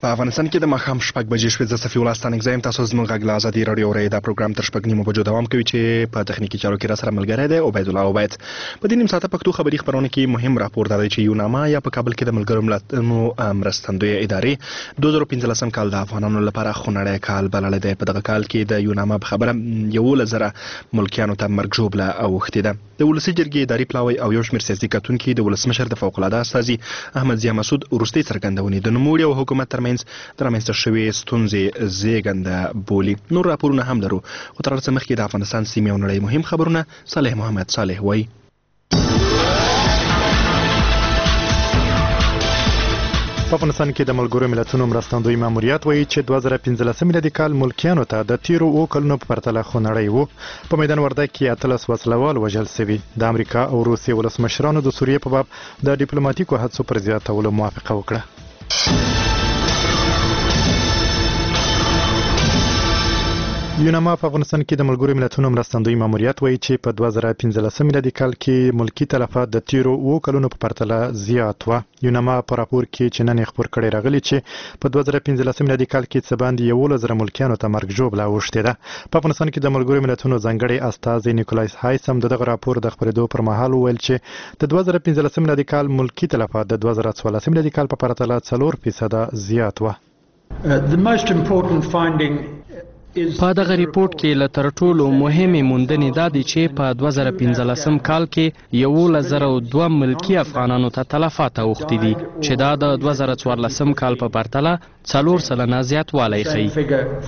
په افغانستان کې د ماښام 6 بجې شوې د صفي الله ستانک زایم تاسو زموږ غږ له ازادي رادیو اورئ دا پروګرام تر 6 نیمو بجو دوام کوي چې په تخنیکی چارو کې را سره ملګری دی عبید الله عبید په دې نیم ساعته پښتو خبري خبرونه کې مهم راپور دی چې یوناما یا په کابل کې د ملګرو ملتونو مرستندوی ادارې 2015 کال د افغانانو لپاره خونړی کال بلل دی په دغه کال کې د یوناما په خبره 11,000 ملکیانو ته مرګ ژوبله اوښتې ده د ولسي جرګې اداري پلاوی او یو شمېر سیاسي کتونکي د ولسمشر د فوق العاده استازي احمد ضیا مسعود وروستۍ څرګندونې د نوموړي او حکومت ترمنځ د رامنځته شوې ستونزې زیږنده بولي. نور راپورونه هم لرو خو تر هغه مخکې د افغانستان سیمې او نړۍ مهم خبرونه صالح محمد صالح وایي. په افغانستان کې د ملګرو ملتونو مرستندوی ماموریت وایي چې 2015 میلادي کال ملکیانو ته د تیرو کلونو په پرتله خونړی و. په میدان وردګ کې 13 وسلوال وژل شوي. د امریکا او روسیې ولسمشرانو د سوریې په باب د ډیپلوماټیکو هڅو پر زیاتولو موافقه وکړه. یوناما په افغانستان کې د ملګرو ملتونو مرستندوی ماموریت وایي چې په 2015 میلادي کال کې ملکی تلفات د تیرو کلونو په پرتله زیات و. یوناما په راپور کې چې نن خبر کړی راغلی چې په 2015 میلادي کال کې څه باندې 11,000 ملکیانو ته مرګ ژوبله اوښتې ده. په افغانستان کې د ملګرو ملتونو ځانګړی استازی نیکولایس هایسم دغه راپور د خبرېدو پر مهال وویل چې د 2015 میلادي کال ملکی تلفات د 2014 میلادي کال په پرتله 4% زیات و. The most important finding په دغه ریپورت کې له تر ټولو مهمې موندنې دا دي چې په 2015 کال کې 11,002 ملکی افغانانو ته تلفات اوښتي دي چې دا د 2014 کال په پرتله 4% زیاتوالی ښیي.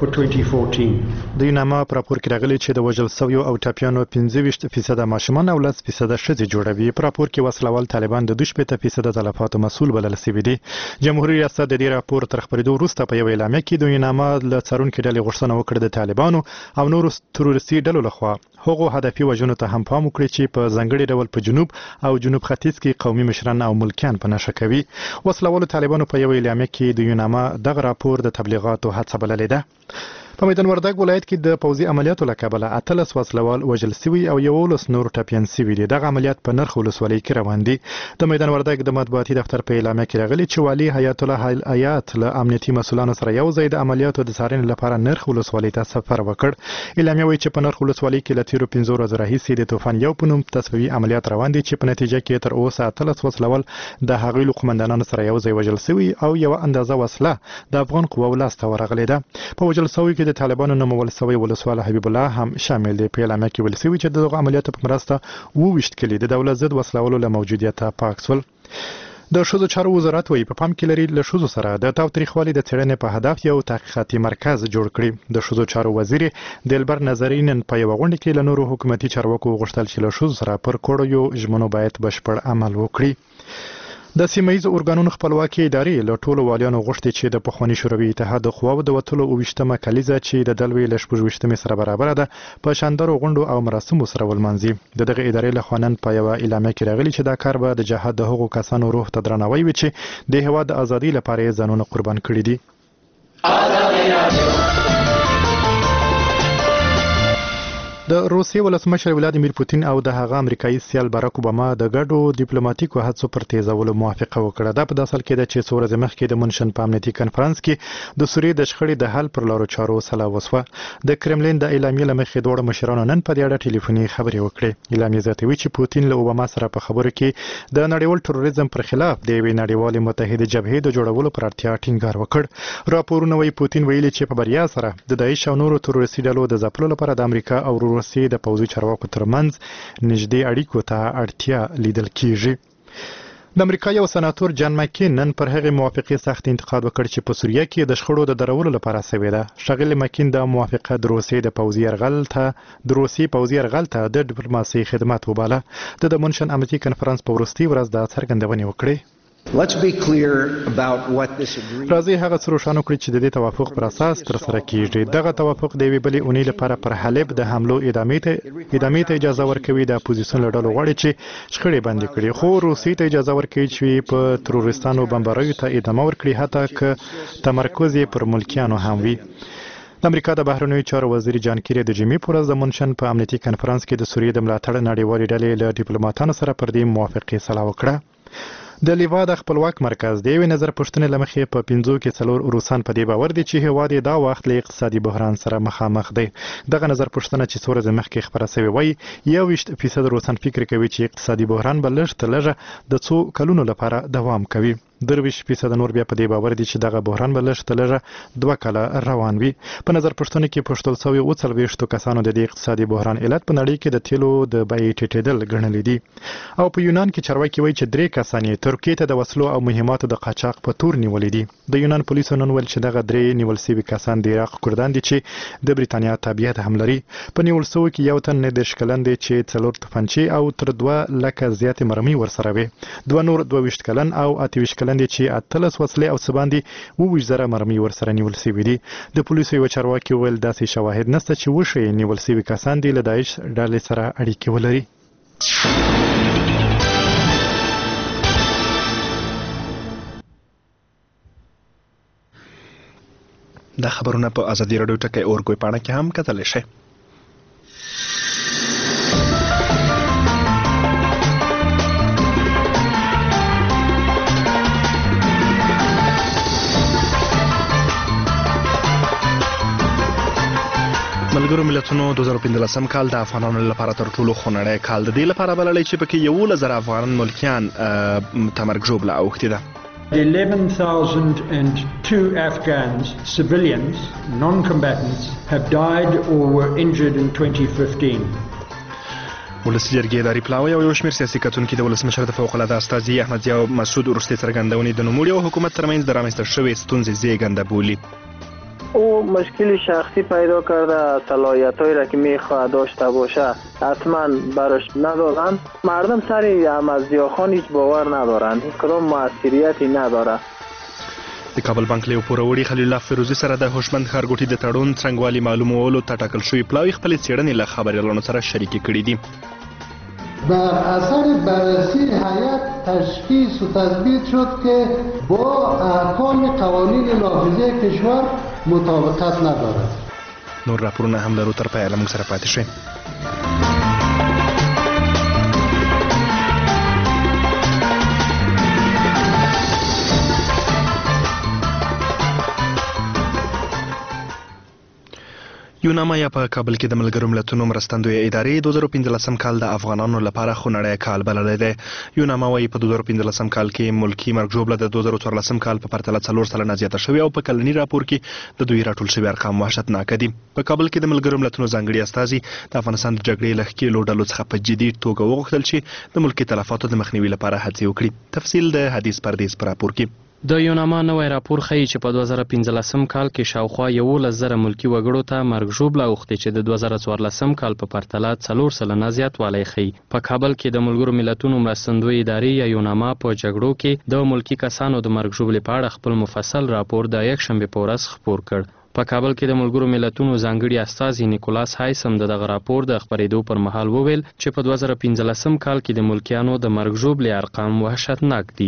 د یوناما په راپور کې راغلي چې د وژل شویو او ټپیانو 25% ماشومان او 10% ښځې جوړوي. په راپور کې وسلوال طالبان د 2% تلفاتو مسؤل بلل شوي دي. جمهوریت ریاست د دې راپور تر خبرېدو وروسته په یو اعلامیه کې د یوناما له څارونکي ډلې غوښتنه وکړه د طالبانو او نورو تروریستي ډلو لخوا هغو هدفي وژنو ته هم پام وکړي چې په ځانګړي ډول په جنوب او جنوب ختیځ کې قومي مشران او ملکیان په نښه کوي. وسلوالو طالبانو په یو اعلامیه کې د یوناما دغه راپور د تبلیغاتو هڅه بللې ده. په میدان وردګ ولایت کې د پوځي عملیاتو له کبله 13 وسلوال وژل شوي او 11 نور ټپیان شوي دي. دغه عملیات په نرخ ولسوالۍ کې روان دي. د میدان وردګ د مطبوعاتي دفتر په اعلامیه کې راغلي چې والي حیات الله حیات له امنیتي مسولانو سره یو ځای د عملیاتو د څارنې لپاره نرخ ولسوالۍ ته سفر وکړ. اعلامیه وایي چې په نرخ ولسوالۍ کې له تیرو 15 ورځو راهیسې د طوفان یو په نوم تصفیوي عملیات روان دي چې په نتیجه کې تر اوسه 13 وسلوال د هغوی له قومندانانو سره یو ځای وژل شوي او یو اندازه وسله د افغان قواو لاسته ورغلې ده. په وژل شویو کې د طالبانو نومول شوی ولسوال حبیب الله هم شامل دی. په اعلامیه کې ویل شوي چې دغه عملیاتو په مرسته 22 کلي د دولت ضد وسلوالو له موجودیته پاک شول. د ښځو چارو وزارت وایي په پام کې لري له ښځو سره د تاوتریخوالي د څېړنې په هدف یو تحقیقاتي مرکز جوړ کړي. د ښځو چارو وزیر دلبر نظري نن په یوه غونډه کې له نورو حکومتي چارواکو وغوښتل چې له ښځو سره پر کړیو ژمنو باید بشپړ عمل وکړي. د سیمهیزو ارګانونو خپلواکي ادارې له ټولو والیانو غوښتي چې د پخواني شوروي اتحاد د قواو د وتلو 28مه کلیزه چې د دلوي له 26مې سره برابره ده په شاندارو غونډو او مراسمو سره ولمانځي. د دغه ادارې له خوا نن په یوه اعلامیه کې راغلي چې دا کار به د جهاد د هغو کسانو روح ته درناوی وي چې د هېواد د ازادۍ لپاره یې ځانونه قربان کړي دي. د روسیې ولسمشر ولادیمیر پوتین او د هغه امریکایي سیال باراک اوباما د ګډو ډیپلوماټیکو هڅو پر تیزولو موافقه وکړه. دا په داسې حال کې ده چې څو ورځې مخکې د منشن په امنیتي کنفرانس کې د سوریې د شخړې د حل پر لارو چارو سلا وسوه. د کرملین د اعلامیې له مخې دواړو مشرانو نن په دې اړه ټلیفوني خبرې وکړې. اعلامیه زیاتوي چې پوتین له اوباما سره په خبرو کې د نړیوال تروریزم پر خلاف د یوې نړیوالې متحده جبهې د جوړولو پر اړتیا ټینګار وکړ. راپورونه وایي پوتین ویلي چې په بریا سره د داعش او نورو تروریستي ډلو د ځپلو لپاره د امریکا او روسیې د پوځي چارواکو ترمنځ نږدې اړیکو ته اړتیا لیدل کیږي. د امریکا یو سناتور جان مکین نن پر هغې موافقې سخت انتقاد وکړ چې په سوریه کې د شخړو د درولو لپاره شوې ده. ښاغلی مکین د موافقه د روسیې پوځي یرغل ته د ډیپلوماسۍ خدمت وباله. د منشن امنیتي کنفرانس په وروستۍ ورځ د څرګندونې وکړې. راځي هغه څه روښانه کړي چې د دې توافق پر اساس ترسره کیږي. دغه توافق د یوې بلې اونۍ لپاره پر حلب د حملو ادامې ته اجازه ورکوي. د اپوزیسیون له ډلو غواړي چې شخړې بندې کړي خو روسیې ته اجازه ورکوي چې په تروریستانو بمباریو ته ادامه ورکړي حتی که تمرکز یې پر ملکیانو هم وي. د امریکا د بهرنیو چارو وزیر جان کیری د جمعې په ورځ د منشن په امنیتي کنفرانس کې د سوریې د ملاتړ نړیوالې ډلې له ډیپلوماتانو سره پر دې موافقې سلا وکړه. د لیوا د خپلواک مرکز د یوې نظر پوښتنې له مخې په 5 کې 4 روسان په دې باور دي چې هیواد دا وخت له اقتصادي بحران سره مخامخ دی. دغه نظر پوښتنه چې څو ورځې مخکې خبره شوې وای 21% روسان فکر کوي چې اقتصادي بحران به لږ تر لږه د څو کلونو لپاره دوام کوي. 23% نور بیا په دې باور دي چې دغه بحران به لږ تر لږه 2 کاله روان وي. په نظر پوښتنه کې پوښتل شوی 40 کسانو د دې اقتصادي بحران علت په نړۍ کې د تیلو د بیې ټیټېدل ګڼلې دي. او په یونان کې چارواکي وایي چې 3 کسان یې ترکیې ته د وسلو او مهماتو د قاچاق په تور نیولې دي. د یونان پولیسو نن ویل چې دغه 3 نیول شوي کسان د عراق کردان دي چې د بریتانیا تابعیت هم لري. په نیول شوو کې یو تن 19 کلن دی چې 4 توپنچې او تر 2 لکه زیاتې مرمۍ ورسره وي. 2 نور 22 کلن او 28 کلن دي چې 18 وسلې او څه باندې 20,000 مرمۍ ورسره نیول شوي دي. د پولیسو یو چارواکي ویل داسې شواهد نشته چې وښیي نیول شوي کسان دي له داعش ډلې سره اړیکې ولري. دا خبرونه په ازادي راډیو ټکی اورګوي پاڼه کې هم کتلی شئ. ملګرو ملتونو 2015 کال د افغانانو لپاره تر ټولو خونړی کال د دې لپاره بللی چې پکې 11,000 افغان ملکیان تمرګ ژوبله اوښتې ده. 11,002 Afghans, civilians, non-combatants, have died or were injured in 2015. ولسي جرګې اداري پلاوی او یو شمېر سیاسي کتونکي د ولسمشر د فوق‌العاده استازي احمد ضیاء مسعود وروستۍ څرګندونې د نوموړي او حکومت ترمنځ د رامنځته شوې ستونزې زیږنده بولي. او مشکلی شخصی پیدا کرده، صلاحیت‌هایی را که می‌خواهد داشته باشه حتما برش ندارند. مردم سر احمد ضیاء خان هیچ باور ندارند، کدام موثریتی نداره. د کابل بانک له پوروړي خلیل الله فیروزي سره د هوشمند ښارګوټي د تړون څنګهوالي معلومولو ته ټاکل شوی پلاوی خپلې څېړنې له خبریالانو سره شریکې کړي دي. بر اثر بررسی هیئت تشخیص و تثبیت شد که با احکام قوانین نافذه کشور مطابقت ندارد. نور راپورونه هم لرو، تر پایه له موږ سره پاتې شئ. یوناما یا په کابل کې د ملګرو ملتونو مرستندویه ادارې 2015 کال د افغانانو لپاره خونړی کال بللی دی. یوناما وایي په 2015 کال کې ملکي مرګ ژوبله د 2014 کال په پرتله 4 سلنه زیاته شوې او په کلني راپور کې د دوی راټول شوي ارقام وحشتناکه دي. په کابل کې د ملګرو ملتونو ځانګړي استازي د افغانستان د جګړې له ښکېلو ډلو څخه په جدي توګه وغوښتل چې د ملکي تلفاتو د مخنیوي لپاره هڅې وکړي. تفصیل د حدیث پردیس په راپور کې. د یوناما نوی راپور ښیي چې په 2015 کال کې شاوخوا 11,000 ملکي وګړو ته مرګ ژوبله اوښتې چې د 2014 کال په پرتله 4 سلنه زیاتوالی ښیي. په کابل کې د ملګرو ملتونو مرستندویه ادارې یا یوناما په جګړو کې د ملکي کسانو د مرګ ژوبلې په اړه خپل مفصل راپور د یکشنبې په ورځ خپور کړ. په کابل کې د ملګرو ملتونو ځانګړي استازي نیکولاس هایسم دغه راپور د خپرېدو پر مهال وویل چې په 2015 کال کې د ملکیانو د مرګ ژوبلې ارقام وحشتناک دي.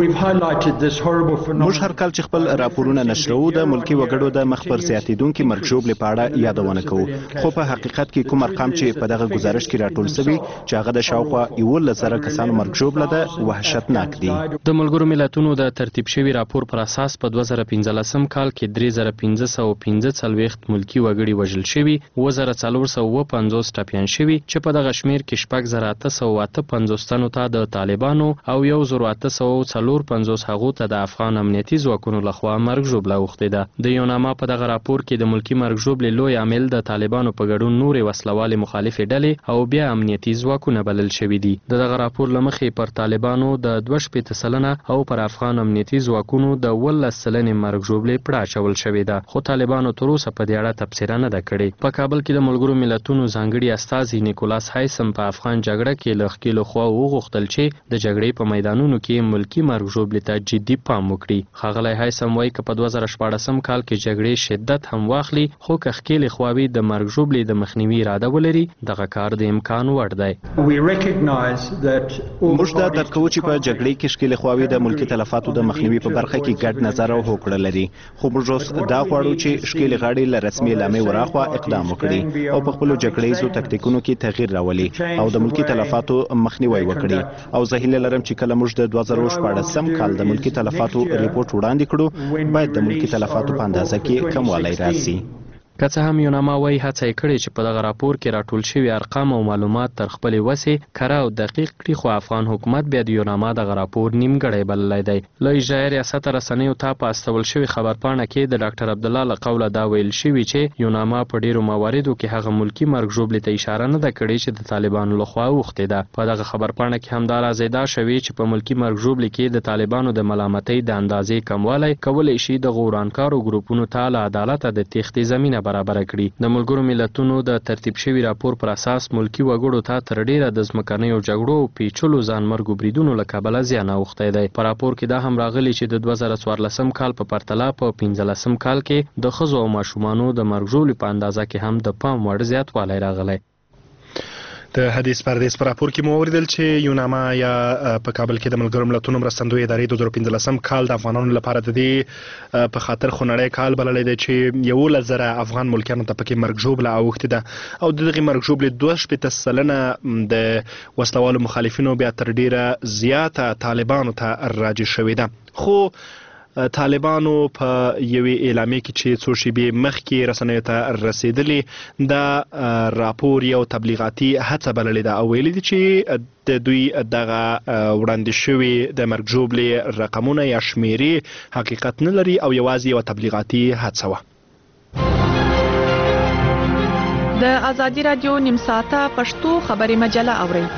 موږ هر کال چې خپل راپورونه نشروو د ملکي وګړو د مخ پر زیاتېدونکي مرګ ژوبلې په اړه یادونه کوو، خو په حقیقت کې کوم ارقام چې په دغه گزارش کې راټول شوي چې هغه د شاوخوا 11,000 کسانو مرګ ژوبله ده وحشتناک دي. د ملګرو ملتونو د ترتیب شوي راپور پر اساس په 2015 کال کې 3,545 ملکي وګړي وژل شوي، 4,450 ټپیان شوي چې په دغه شمیر کې 6,858 تنو ته د طالبانو او 1,854 هغو ته د افغان امنیتي ځواکونو لخوا مرګ ژوبله اوښتې ده. د یوناما په دغه راپور کې د ملکي مرګ ژوبلې لوی عامل د طالبانو په ګډون نورې وسلوالې مخالفې ډلې او بیا امنیتي ځواکونه بلل شوي دي. د دغه راپور له مخې پر طالبانو د 2.5 سلنه او پر افغان امنیتي ځواکونو د 11 سلنې مرګ ژوبلې پړه اچول شوې ده، خو طالبانو تر اوسه په دې اړه تبصره نه ده کړې. په کابل کې د ملګرو ملتونو ځانګړي استازي نیکولاس هایسم په افغان جګړه کې له ښکېلو خوا وغوښتل چې د جګړې په میدانونو کې ملکي مرګ ژوبلې ته جدي پام وکړي. ښاغلی هایسم وایي که په 2014 کال کې جګړې شدت هم واخلي خو که ښکېلې خواوې د مرګ ژوبلې د مخنیوي اراده ولري دغه کار د امکان وړ دی. موږ دا درک کوو چې په جګړې کې ښکېلې خواوې د ملکي تلفاتو د مخنیوي په برخه کې ګډ نظر او هوکړه لري، خو موږ اوس دا غواړو چې چې شکیل غاړي له رسمي اعلامیې وراخوا اقدام وکړي او په خپل جګړیزو تکتیکونو کې تغییر راولي او د ملکی تلفاتو مخنیوي وکړي او زه هیله لرم چې کله موږ د 2014 کال د ملکی تلفاتو ریپورت وړاندې کړو باید د ملکی تلفاتو په اندازه کې کموالی راسي. که څه هم یوناما وایي هڅه یې کړې چې په دغه راپور کې راټول شوي ارقام او معلومات تر خپلې وسې کره او دقیق کړي خو افغان حکومت بیا د یوناما دغه راپور نیمګړی بللی دی. له اجرایه ریاست رسنیو ته په استول شوي خبرپاڼه کې د ډاکټر عبدالله له قوله دا ویل شوي چې یوناما په ډیرو مواردو کې هغه ملکي مرګ ژوبلې ته اشاره نه ده کړې چې د طالبانو لخوا اوښتې ده. په دغه خبرپاڼه کې همدا راځیدا شوي چې په ملکي مرګ ژوبلې کې د طالبانو د ملامتۍ د اندازې کموالی کولی شي د ورانکارو ګروپونو ته له عدالته د تېښتې زمینه برابره کړي. د ملګرو ملتونو د ترتیب شوي راپور پر اساس ملکی وګړو ته تر ډیره د ځمکنیو جګړو او پیچلو ځانمرګو بریدونو له کبله زیان اوښتی دی. په راپور کې دا هم راغلی چې د 2014 کال په پرتله په 15 کال کې د ښځو او ماشومانو د مرګ ژوبلې په اندازه کې هم د پام وړ زیاتوالی راغلی. د حدیث پردیس پر راپور کې مو اوریدل چې یوناما یا په کابل کې د ملګرو ملتونو مرستندوی ادارې 2015 کال د افغانانو لپاره د دې په خاطر خونړی کال بللی دی چې 11,000 افغان ملکیانو ته پکې مرګ ژوبله اوښتې ده او د دغې مرګ ژوبلې 2% د وسلوالو مخالفینو بیا تر ډیره زیاته طالبانو ته راجع شوې ده. خو طالبانو په یوې اعلامیې کې چې څو شیبې مخکې رسنیو ته رسېدلې دا راپور یو تبلیغاتي هڅه بللې ده او ویلي دي چې د دوی دغه وړاندې شوي د مرګ ژوبلې رقمونه یا شمیرې حقیقت نه لري او یوازې یوه تبلیغاتي هڅه وه. د ازادي راډیو نیم ساعته پښتو خبري مجله اورئ.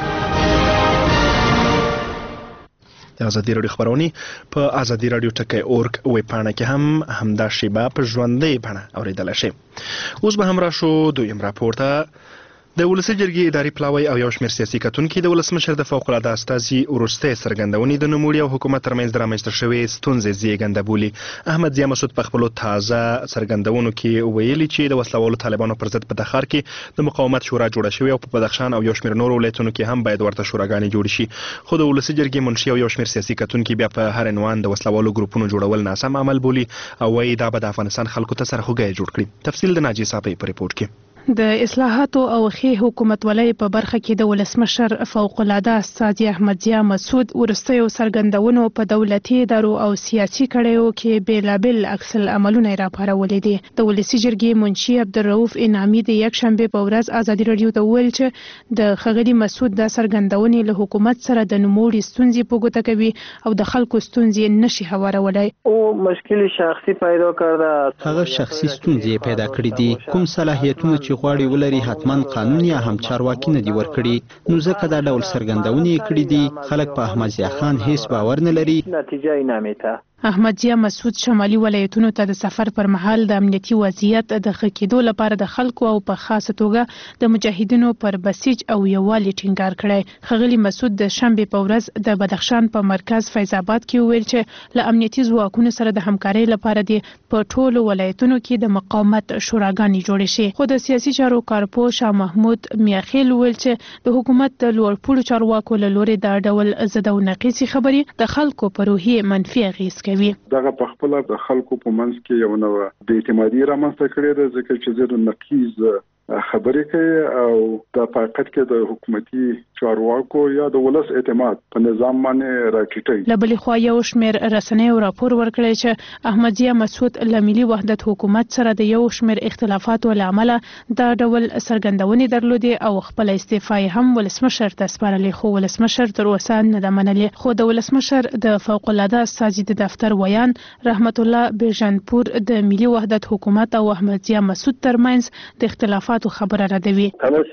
د ازادي راډیو خبرونه په ازادي راډیو ټکی اورګ ویب پاڼه کې هم همدا شیبه په ژوندۍ بڼه اوریدلی شئ. اوس به هم راشو دویم راپور ته. د ولسي جرګې اداري پلاوی او یو شمېر سیاسي کتونکي د ولسمشر د فوق العاده استازي وروستۍ څرګندونې د نوموړي او حکومت ترمنځ د رامنځته شوې ستونزې زیږنده بولي. احمد ضیا مسعود په خپلو تازه څرګندونو کې ویلي چې د وسلوالو طالبانو پر ضد په تخار کې د مقاومت شورا جوړه شوې او په بدخشان او یو شمېر نورو ولایتونو کې هم باید ورته شوراګانې جوړې شي. خو د ولسي جرګې منشي او یو شمېر سیاسي کتونکي بیا په هر عنوان د وسلوالو ګروپونو جوړول ناسم عمل بولي او وایي دا به د افغانستان خلکو ته سرخوږی جوړ کړي. تفصیل د ناجیه صافی په ریپورت کې. د اصلاحاتو او ښې حکومتولۍ په برخه کې د ولسمشر فوق العاده استازي احمد ضیا مسعود وروستیو څرګندونو په دولتي ادارو او سیاسي کړیو کې بیلابل عکس العملونه راپارولي دي. د ولسي جرګې منشي عبدالرؤف انعامي د یکشنبه په ورځ ازادي راډیو ته وویل چې د ښاغلي مسعود د څرګندونې له حکومت سره د نوموړي ستونزې په ګوته کوي او د خلکو ستونزې نشي هوارولای. او مشکل شخصي پیدا کرده. هغه شخصي ستونزې پیدا کړې دي. کوم صلاحیتونه چې غواړي ولري حتما قانون یا هم چارواکي نه دي ورکړي. نو ځکه دا ډول څرګندونې کړې دي. خلک په احمد ضیا خان هیڅ باور نه لري. نتیجه یې نامیته. احمد ضیا مسعود شمالي ولایتونو ته د سفر پر مهال د امنیتي وضعیت د ښه کېدو لپاره د خلکو او په خاصه توګه د مجاهدینو پر بسیج او یووالي ټینګار کړی. ښاغلي مسعود د شنبې په ورځ د بدخشان په مرکز فیض آباد کې وویل چې له امنیتي ځواکونو سره د همکارۍ لپاره د په ټولو ولایتونو کې د مقاومت شوراګانې جوړې شي. خو د سیاسي چارو کارپو شاه محمود میاخیل وویل چې د حکومت د لوړپوړو چارواکو له لوري دا ډول ضد او نقیصې خبرې د خلکو په روحیې منفي اغېز کوي. دغه په خپل د خلکو په منځ کې یو نوع د اعتمادي رامنځته کړې ده ځکه چې زه د نقیض خبرې کوي او د حقیقت کې د حکومتي چارواکو یا د ولس اعتماد په نظام باندې راټیټي. له بلې خوا یو شمېر رسنیو راپور ورکړی چې احمد ضیا مسعود له ملي وحدت حکومت سره د یو شمېر اختلافاتو له امله دا ډول څرګندونې درلودې او خپل استعفا یې هم ولسمشر ته سپارلې. خو ولسمشر تر اوسه نه ده منلې. خو د ولسمشر د فوق العاده استازي د دفتر ویان رحمت الله بیژنپور د ملي وحدت حکومت او احمد ضیا مسعود ترمنځ د اختلافات خبره ردوي.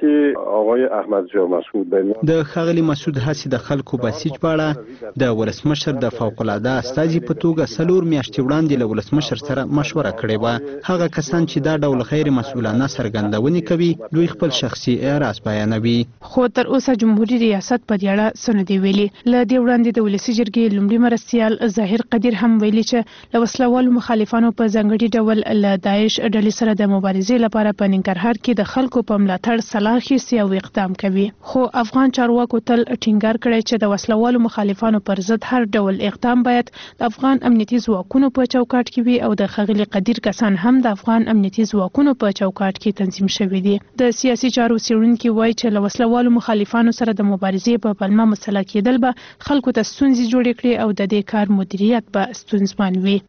آقای احمد ضیا مسعود د ښاغلي مسعود هڅې د خلکو بسیج په اړه د ولسمشر د فوق العاده استازي په توګه 4 میاشتې وړاندې له ولسمشر سره مشوره کړې وه. هغه کسان چې دا ډول غیر مسؤلانه څرګندونې کوي دوی خپل شخصي اعراض بیانوي. خو تر اوسه جمهوریت ریاست په دې اړه څه نه دی ویلي. له دې وړاندې د ولسي جرګې لومړي مرستیال ظاهر قدیر هم ویلي چې له وسلوالو مخالفانو په ځانګړي ډول له داعش ډلې سره د مبارزې لپاره په ننګرهار کې د خلکو په ملاتړ سلاح اخیستي او اقدام کوي. خو افغان افغان چارواکو تل ټینګار کړی چې د وسلوالو مخالفانو پر ضد هر ډول اقدام باید د افغان امنیتي ځواکونو په چوکاټ کې وي او د ښاغلي قدیر کسان هم د افغان امنیتي ځواکونو په چوکاټ کې تنظیم شوي دي. د سیاسي چارو څېړونکي وایي چې له وسلوالو مخالفانو سره د مبارزې په پلمه مسله کېدل به خلکو ته ستونزې جوړې کړي او د دې کار مدیریت به ستونزمن وي.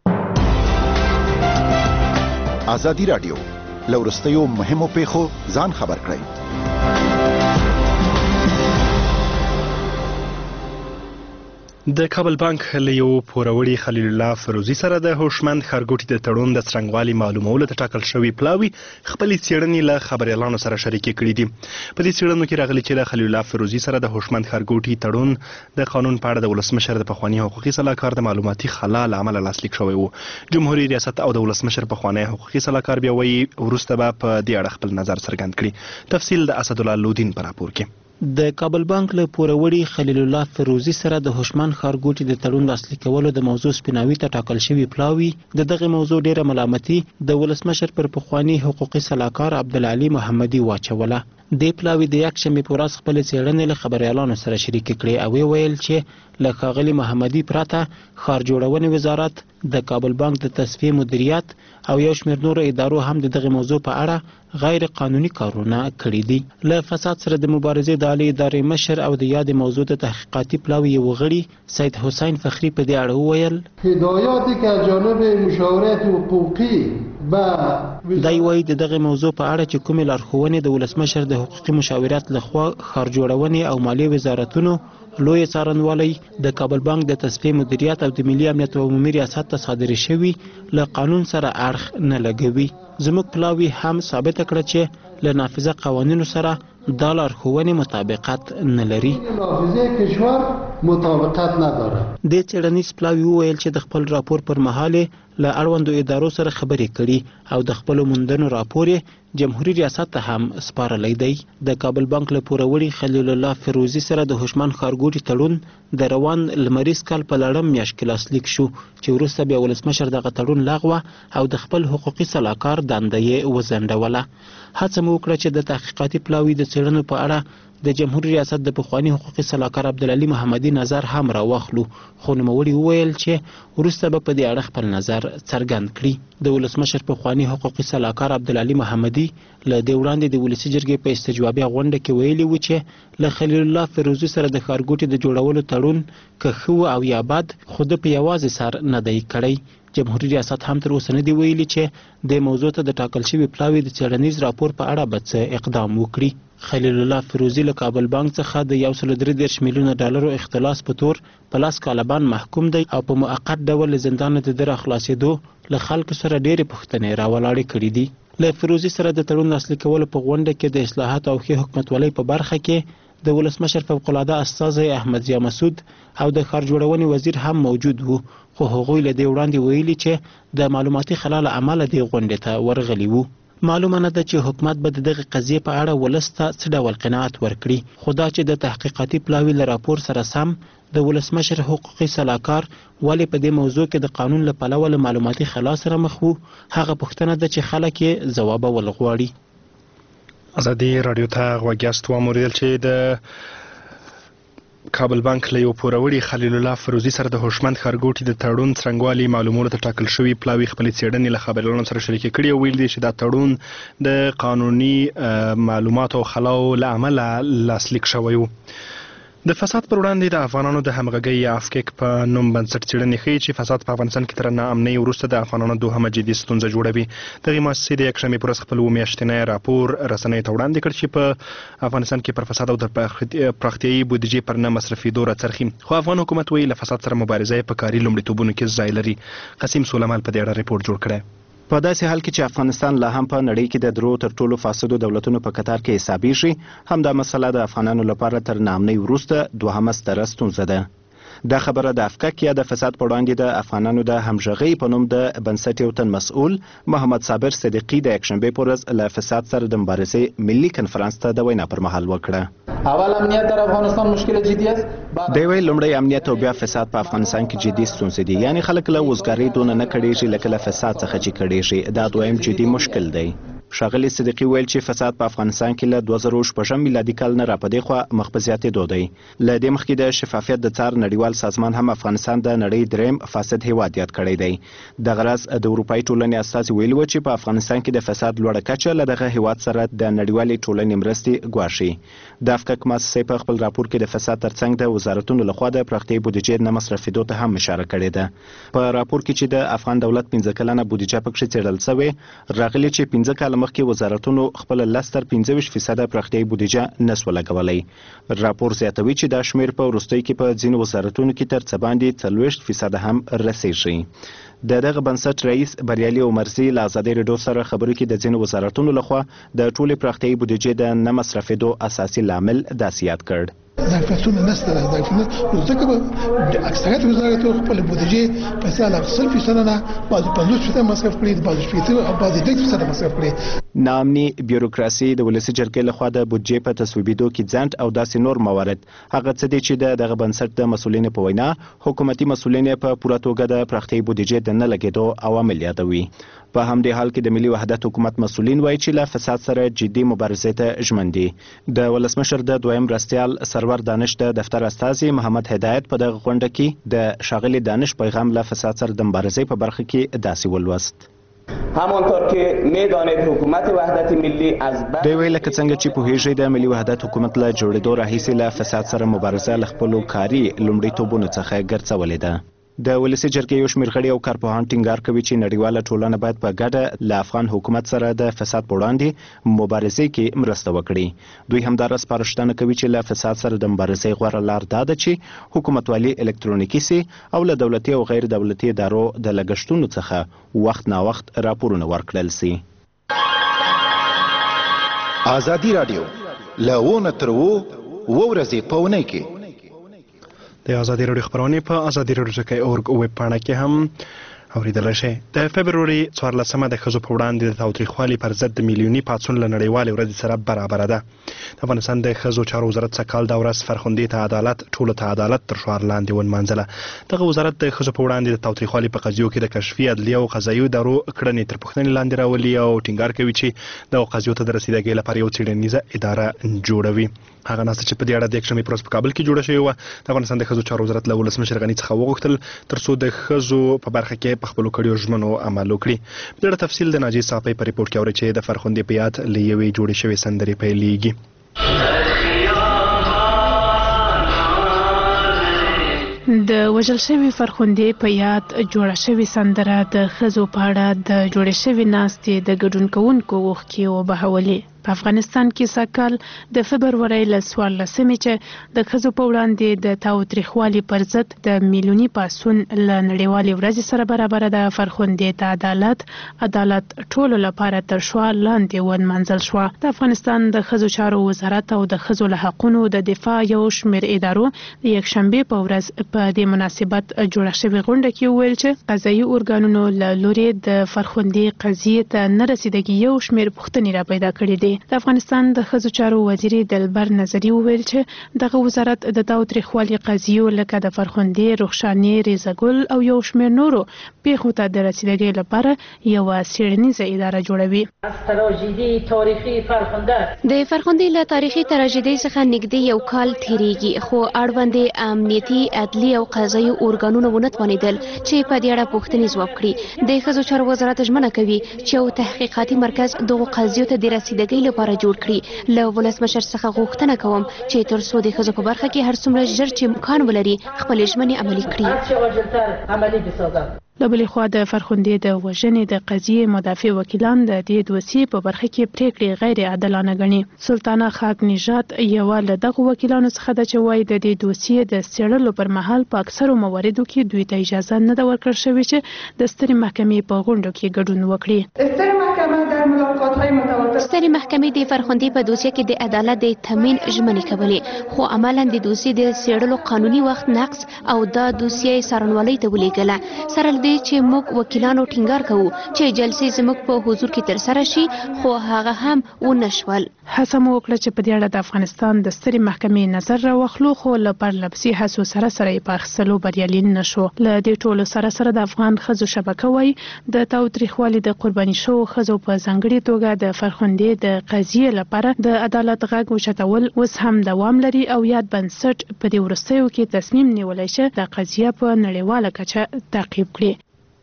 ازادي رادیو لورستیو مهمو پیښو ځان خبر کړئ. د کابل بانک له یو پوروړي خلیل الله فروزي سره د هوشمند ښارګوټي د تړون د څرنګوالي معلومولو ته ټاکل شوی پلاوي خپلې څېړنې له خبريالانو سره شریکې کړې دي. په دې څېړنو کې راغلي چې له خلیل الله فروزي سره د هوشمند ښارګوټي تړون د قانون په اړه د ولسمشر د پخوانی حقوقي سلاکار د معلوماتي خلا له امله لاسلیک شوی و. جمهوریت ریاست او د ولسمشر پخوانی حقوقي سلاکار بیا وایي وروسته به په دې اړه خپل نظر څرګند کړي. تفصیل د اسدالله لودین په راپور کې. د کابل بانک له پوروړي خلیل الله فروزي سره د هوشمند ښارګوټي د تړون لاسلیک کولو د موضوع سپیناوي ته ټاکل شوی پلاوي د دغه موضوع ډیره ملامتي د ولسمشر پر پخوانی حقوقي سلاکار عبدالعلي محمدي واچوله. د پلاوي د یک شنبه په ورځ خپل څېړنې له خبريالانو سره شریک کړي او ویل چې له ښاغلي محمدي پرته ښار جوړونې وزارت د کابل بانک د تصفیه مدیریت او یو شمېر نورو ادارو هم د دغه موضوع په اړه غیر قانوني کارونه کړي دي. له فساد سره د مبارزې د عالی ادارې مشر او د یاد موضوع د تحقیقاتي پلاوي یو غړي سید حسین فخری په دې اړه وویل هدایاتی که از جانب مشاورت حقوقی دای وایي د دغه موضوع په اړه چې کومې لارښوونې د ولسمشر د حقوقي مشاورت لخوا ښار جوړونې او مالیې وزارتونو لوی څارنوالۍ د کابل بانک د تصفیه مدیریت او د ملي امنیت او عمومي ریاست ته صادرې شوي له قانون سره اړخ نه لګوي. زموږ پلاوي هم ثابته کړه چې له نافذه قوانینو سره دا لارښوونې مطابقت نه لري. نافذه کشور مطابقت نداره. د څېړنیز پلاوي وویل چې د خپل راپور پر مهال له اړوندو ادارو سره خبرې کړي او د خپل موندنو راپور جمهوریت ریاست ته هم سپارلی دی. د کابل بانک له پوروړي خلیل الله فروزي سره د هوشمند ښارګوټي تړون د روان لمریز کال په لړم میاشت کې لاسلیک شو چې وروسته بیا ولسمشر دغه تړون لغوه او د خپل حقوقي سلاکار دنده یې وځنډوله. هڅه مو وکړه چې د تحقیقاتي پلاوي د څېړنو په اړه د جمهوریت ریاست د پخوانی حقوقي سلاکار عبدالعلي محمدي نظر هم راواخلو خو نوموړي وویل چې وروسته به په دې اړه خپل نظر څرګند کړي. د ولسمشر پخوانی حقوقي سلاکار عبدالعلي محمدي له دې وړاندې د ولسي جرګې په استجوابي غونډه کې ویلي و چې له خلیل الله فروزي سره د ښارګوټي د جوړولو تړون که ښه او یا بد خو ده په یوازې سر نه دی کړی. جمهوریت ریاست هم تر اوسه نه دی ویلي چې د موضوع ته د ټاکل شوي پلاوي د څېړنیز راپور په اړه به څه اقدام وکړي. خلیل الله فروزي له کابل بانک څخه د 133 میلیونه ډالرو اختلاس په تور په لاس کالبان محکوم دی او په موقت ډول له زندانه د در خلاصېدو له خلکو سره ډېرې پوښتنې راولاړې کړي دي. له فروزي سره د تړون لاسلیک کولو په غونډه کې د اصلاحات او ښې حکومتولۍ په برخه کې د ولسمشر فوق العاده استازی احمد ضیا مسعود او د ښار جوړونې وزیر هم موجود وو خو هغوی له دې وړاندې ویلي چې د معلوماتي خلا له امله دې غونډې ته ورغلي وو. معلومه نه ده چې حکومت به د دغه قضیې په اړه ولس ته څه ډول قناعت ورکړي خو دا چې د تحقیقاتي پلاوي له راپور سره سم د ولسمشر حقوقي سلاکار ولې په دې موضوع کې د قانون له پلوه له معلوماتي خلا سره مخ وو هغه پوښتنه ده چې خلک یې ځوابول غواړي. ازادي رادیو ته غوږ یاست. واوریدل چې د کابل بانک له یو پوروړي خلیل الله فروزي سره د هوشمند ښارګوټي د تړون څرنګوالي معلومولو ته ټاکل شوي پلاوي خپلې څېړنې له خبريالانو سره شریکې کړي او ویل دي چې دا تړون د قانوني معلوماتو او خلاو له امله لاسلیک شوی و. د فساد پر وړاندې د افغانانو د همغږۍ یا افکک په نوم بنسټ څېړنې ښیي چې فساد په افغانستان کې تر ناامنۍ وروسته د افغانانو دوهمه جدي ستونزه جوړوي. دغې مؤسسې د یکشنبې په ورځ خپل میاشتنی راپور رسنیو ته وړاندې کړ چې په افغانستان کې پر فساد او د پراختیایي بودیجې پر نه مصرفېدو راڅرخي خو افغان حکومت وایي له فساد سره مبارزه یې په کاري لومړیتوبونو کې ځای لري. قسیم سلیمان په دې اړه ریپورټ جوړ کړی. په داسې حال کې چې افغانستان لا هم په نړۍ کې د درو تر ټولو فاسدو دولتونو په کتار کې حسابېږي هم دا مسله د افغانانو لپاره تر ناامنۍ وروسته دوهمه ستره ستونزه ده. دا خبره د افکک یا د فساد په وړاندې د افغانانو د همغږۍ په نوم د بنسټ یو تن مسؤل محمد صابر صدیقي د یکشنبې په ورځ له فساد سره د مبارزې ملي کنفرانس ته د وینا پر مهال وکړه. اول امنیت در افغانستان مشکل جدي است. دی ویل لومړی امنیت او بیا فساد په افغانستان کې جدي ستونزې دي یعنی خلک له وزګارۍ دونه نه کړېږي لکه له فساد څخه چې کړېږي دا دویم جدي مشکل دی. ښاغلي صدیقي ویل چې فساد په افغانستان کې له 2006 میلادي کال نه راپدې خوا مخ په زیاتېدو دی. له دې مخکې د شفافیت د څار نړیوال سازمان هم افغانستان د نړۍ دریم فاسد هیواد یاد کړی دی. دغه راز د اروپایي ټولنې استازي ویلي وو چې په افغانستان کې د فساد لوړه کچه له دغه هیواد سره د نړیوالې ټولنې مرستې ګواښي. د افکک مؤسسې په خپل راپور کې د فساد ترڅنګ د وزارتونو لخوا د پراختیایي بودیجې نه مصرفېدو ته هم اشاره کړې ده. په راپور کې چې د افغان دولت 15 کلنه بودیجه پکښې څېړل شوې، راغلي چې 15 کاله مخکې وزارتونو خپل 10-15% پراختیایي بودیجه نسوه لګولی. راپور زیاتوي چې دا شمیر په وروستیو کې په ځینو وزارتونو کې تر څه باندې 40% هم رسیږي. د دغه بنسټ رئیس بریالي عمرزي له ازادي راډیو سره خبرو کې د ځینو وزارتونو لخوا د ټولې پراختیایي بودیجې د نه مصرفېدو اساسي لامل داسې یاد کړ. ظرفیتونه نشته، ظرفیتونه ځکه به اکثریت وزارتونو خپل بودیجې په سال 100% نه بعضې 50% مصرف کړي، بعضې 40% او بعضې 10% مصرف کړي. ناامني بیوروکراسي د ولسي جرګې لخوا د بودیجې په تصویبېدو کې ځنډ او داسې نور موارد هغه څه دي چې دغه بنسټ د مسؤلینو په وینا حکومتي مسؤلین په پوره توګه د پراختیایي بودیجې د نه لګېدو عوامل یادوي. په همدې حال کې د ملي وحدت حکومت مسؤلین وایي چې له فساد سره جدي مبارزې ته ژمن دي. د ولسمشر د دویم مرستیال سرور دانش د دفتر استازي محمد هدایت په دغه غونډه کې د ښاغلي دانش پیغام له فساد سره د مبارزې په برخه کې داسې ولوست. همانطور که میدانید حکومت وحدت ملی از دوی ویل که څنګه چې پوهیږئ د ملي وحدت حکومت له جوړېدو راهیسې له فساد سره مبارزه له خپلو کاري لومړیتوبونو څخه ګرځولې ده. د ولسي جرګې یو شمېر غړي او کارپوهان ټینګار کوي چې نړیواله ټولنه باید په ګډه له افغان حکومت سره د فساد په وړاندې مبارزې کې مرسته وکړي. دوی همدارس سپارښتنه کوي چې له فساد سره د مبارزې غوره لار دا ده چې حکومتوالي الکترونیکي سي او له دولتي او غیر دولتي ادارو د لګښتونو څخه وخت ناوخت راپورونه ورکړل سي. ازادي راډیو له ونه تر ورځې په اونۍ کې د ازادي راډیو خبرونه په ازادي راډیو کې اورګ ویب پاڼه کې هم اوریدل شي. د فبروري 14مه د ښځو په وړاندې د تاوتریخوالي پر ضد د میلیوني پاڅون له نړیوالې ورځې سره برابره ده. د افغانستان د ښځو چارو وزارت سږکال دا ورځ فرخندې ته عدالت ټولو ته عدالت تر شعار لاندې ونمانځله. دغه وزارت د ښځو په وړاندې د تاوتریخوالي په قضیو کې د کشفي عدلیه او قضایي ادارو کړنې تر پوښتنې لاندې راولي او ټینګار کوي چې دغه قضیو ته د رسیدګۍ لپاره یو څېړنیزه اداره جوړوي. هغه ناسته چې په دې اړه د یکشنبې په ورځ په کابل کې جوړه شوې وه، د افغانستان د ښځو چارو وزارت له ولسمشر غني څخه وغوښتل تر څو د ښځو په برخه کې په خپلو کړیو ژمنو عمل وکړي. په دې اړه تفصیل د ناجي صافی په ریپورټ کې اورئ چې د فرخندې په یاد له یوې جوړې شوې سندرې پیلېږي. د وژل شوي فرخندې په یاد جوړه شوې سندره د ښځو په اړه د جوړې شوې ناستې د ګډون کوونکو اوښکې وبهولې. په افغانستان کې سږکال د فبرورۍ له 14مې چې د ښځو په وړاندې د تاوتریخوالي پر ضد د میلیوني پاڅون له نړیوالې ورځې سره برابره ده. فرخندې ته عدالت ټولو لپاره تر شعار لاندې ونمانځل شوه. د افغانستان د ښځو چارو وزارت او د ښځو له حقونو د دفاع یو شمېر ادارو د یکشنبې په ورځ په دې مناسبت جوړه شوې غونډه کې وویل چې قضایي ارګانونو له لورې د فرخندې قضیې ته نه رسیدګي یو شمېر پوښتنې را پیدا کړي دي. د افغانستان د ښځو چارو وزیر دلبر نظري وویل چې دغه وزارت د تاوتریخوالي قضیو لکه د فرخندې، رخشانې، ریزګل او یو شمېر نورو پیښو ته د رسیدګۍ لپاره یوه څېړنیزه اداره جوړوي. د فرخندې له تاریخي تراژیدۍ څخه نږدې یو کال تیریږي، خو اړوندې امنیتي، عدلي او قضایي ارګانونو ونه توانېدل چې په دې اړه پوښتنې ځواب کړي. د ښځو چارو وزارت ژمنه کوي چې یو تحقیقاتي مرکز دغو قضیو ته د رسیدګۍ لپاره جوړ کړي. له ولسمشر څخه غوښتنه کوم چې تر څو د ښځو په برخه کې هر څومره ژر چې امکان ولري خپلې ژمنې عملي کړي. له بلې خوا د فرخندې د وژنې د قضیې مدافع وکیلان د دې دوسیې په برخه کې پریکړې غیر عادلانه ګڼي. سلطانه خاک نژاد یوه له دغو وکیلانو څخه ده چې وایي د دې دوسیې د څېړلو پر مهال په اکثرو مواردو کې دوی ته اجازه نه ده ورکړل شوې چې د سترې محکمې په غونډو کې ګډون وکړي. سترې محکمه در ملاقات‌های متواتر سترې محکمې د فرخندې په دوسیه کې د عدالت د تامین ژمنې کولې، خو عملاً د دوسیې د څېړلو قانوني وخت نقص او دا دوسیه څارنوالۍ ته ولېږله. سره له دې چې موږ وکیلانو ټینګار کوو چې جلسې زموږ په حضور کې ترسره شي، خو هغه هم ونه شول. هڅه مو وکړه چې په دې اړه د افغانستان د سترې محکمې نظر راواخلو، خو له پرلپسې هڅو سره یې په اخیستلو بریالي نه شو. له دې ټولو سره د افغان ښځو شبکه وایي د تاوتریخوالي د قرباني شوو ښځو په ځانګړې توګه د فرخندې د قضیې لپاره د عدالت غږ اوچتول اوس هم دوام لري او یاد بنسټ په دې وروستیو کې تصمیم نیولی شي د قضیه په نړیواله کچه تعقیب کړي.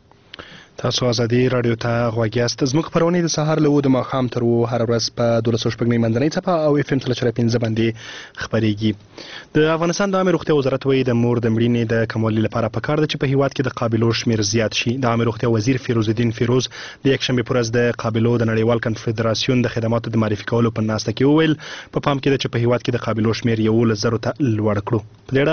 تاسو ازادي رادیو ته غوږ یاست. زموږ خپرونې د سهار له 9 د ماښام تر هر ورځ په 12.9 منځنۍ څپه او اف ام 3.5 باندې خپرېږي. د افغانستان د عامه روغتیا وزارت وایي د مور د مړینې د کموالي لپاره پکار ده چې په هیواد کې د قابلو شمیر زیات شي. د عامه روغتیا وزیر فیروز الدین فیروز د یکشنبه پر ورځ د قابلو د نړیوال کنفدراسیون د خدماتو د معرفي کولو په ناسته کې وویل په پام کې ده چې په هیواد کې د قابلو شمیر 11,000 ته لوړ کړو. په دې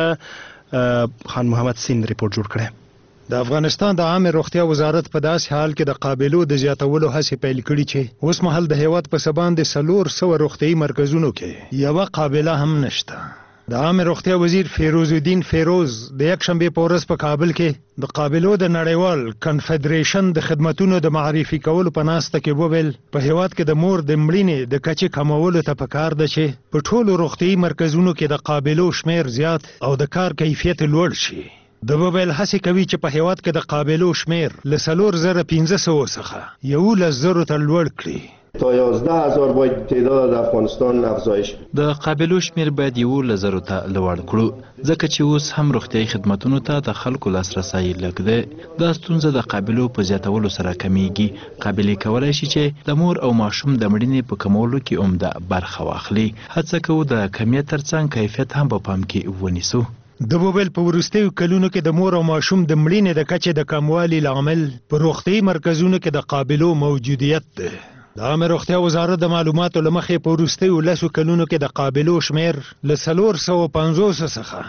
اړه خان محمد سین ریپورت جوړ کړی. د افغانستان د عامه روغتیا وزارت په داسې حال کې د قابلو د زیاتولو هڅې پیل کړي چې اوس مهال د هیواد په سبان د 400 روغتیايي مرکزونو کې یوه قابله هم نشته. د عامه روغتیا وزیر فیروز الدین فیروز د یکشنبه په ورځ په کابل کې د قابلو د نړیوال کنفدریشن د خدماتونو د معرفي کولو په ناسته کې وویل په هیواد کې د مور د مړینې د کچې کمولو ته پکار ده چې په ټولو روغتیايي مرکزونو کې د قابلو شمیر زیات او د کار کیفیت لوړ شي. د وویل هڅې کوي چې په هیواد کې د قابلو شمیر له 4,500 څخه 11,000 ته لوړ کړي. تا 11,000 باید تعداد د افغانستان افزایش. د قابلو شمیر باید 11,000 ته لوړ کړو ځکه چې اوس هم روغتیايي خدماتونو ته د خلکو لاسرسی لږ دی. دا ستونزه د قابلو په زیاتولو سره کمیږي. قابلې کولای شي چې د مور او ماشوم د مړینې په کمولو کې عمده برخه واخلي. هڅه کوو د کمیت ترڅنګ کیفیت هم په پام کې ونیسو. د وویل په وروستیو کلونو کې د مور او ماشوم د مړینې د کچې د کموالي لامل په روغتیايي مرکزونو کې د قابلو موجودیت دی. د عامه روغتیا وزارت د معلوماتو له مخې په وروستیو 10 کلونو کې د قابلو شمیر له 450 څخه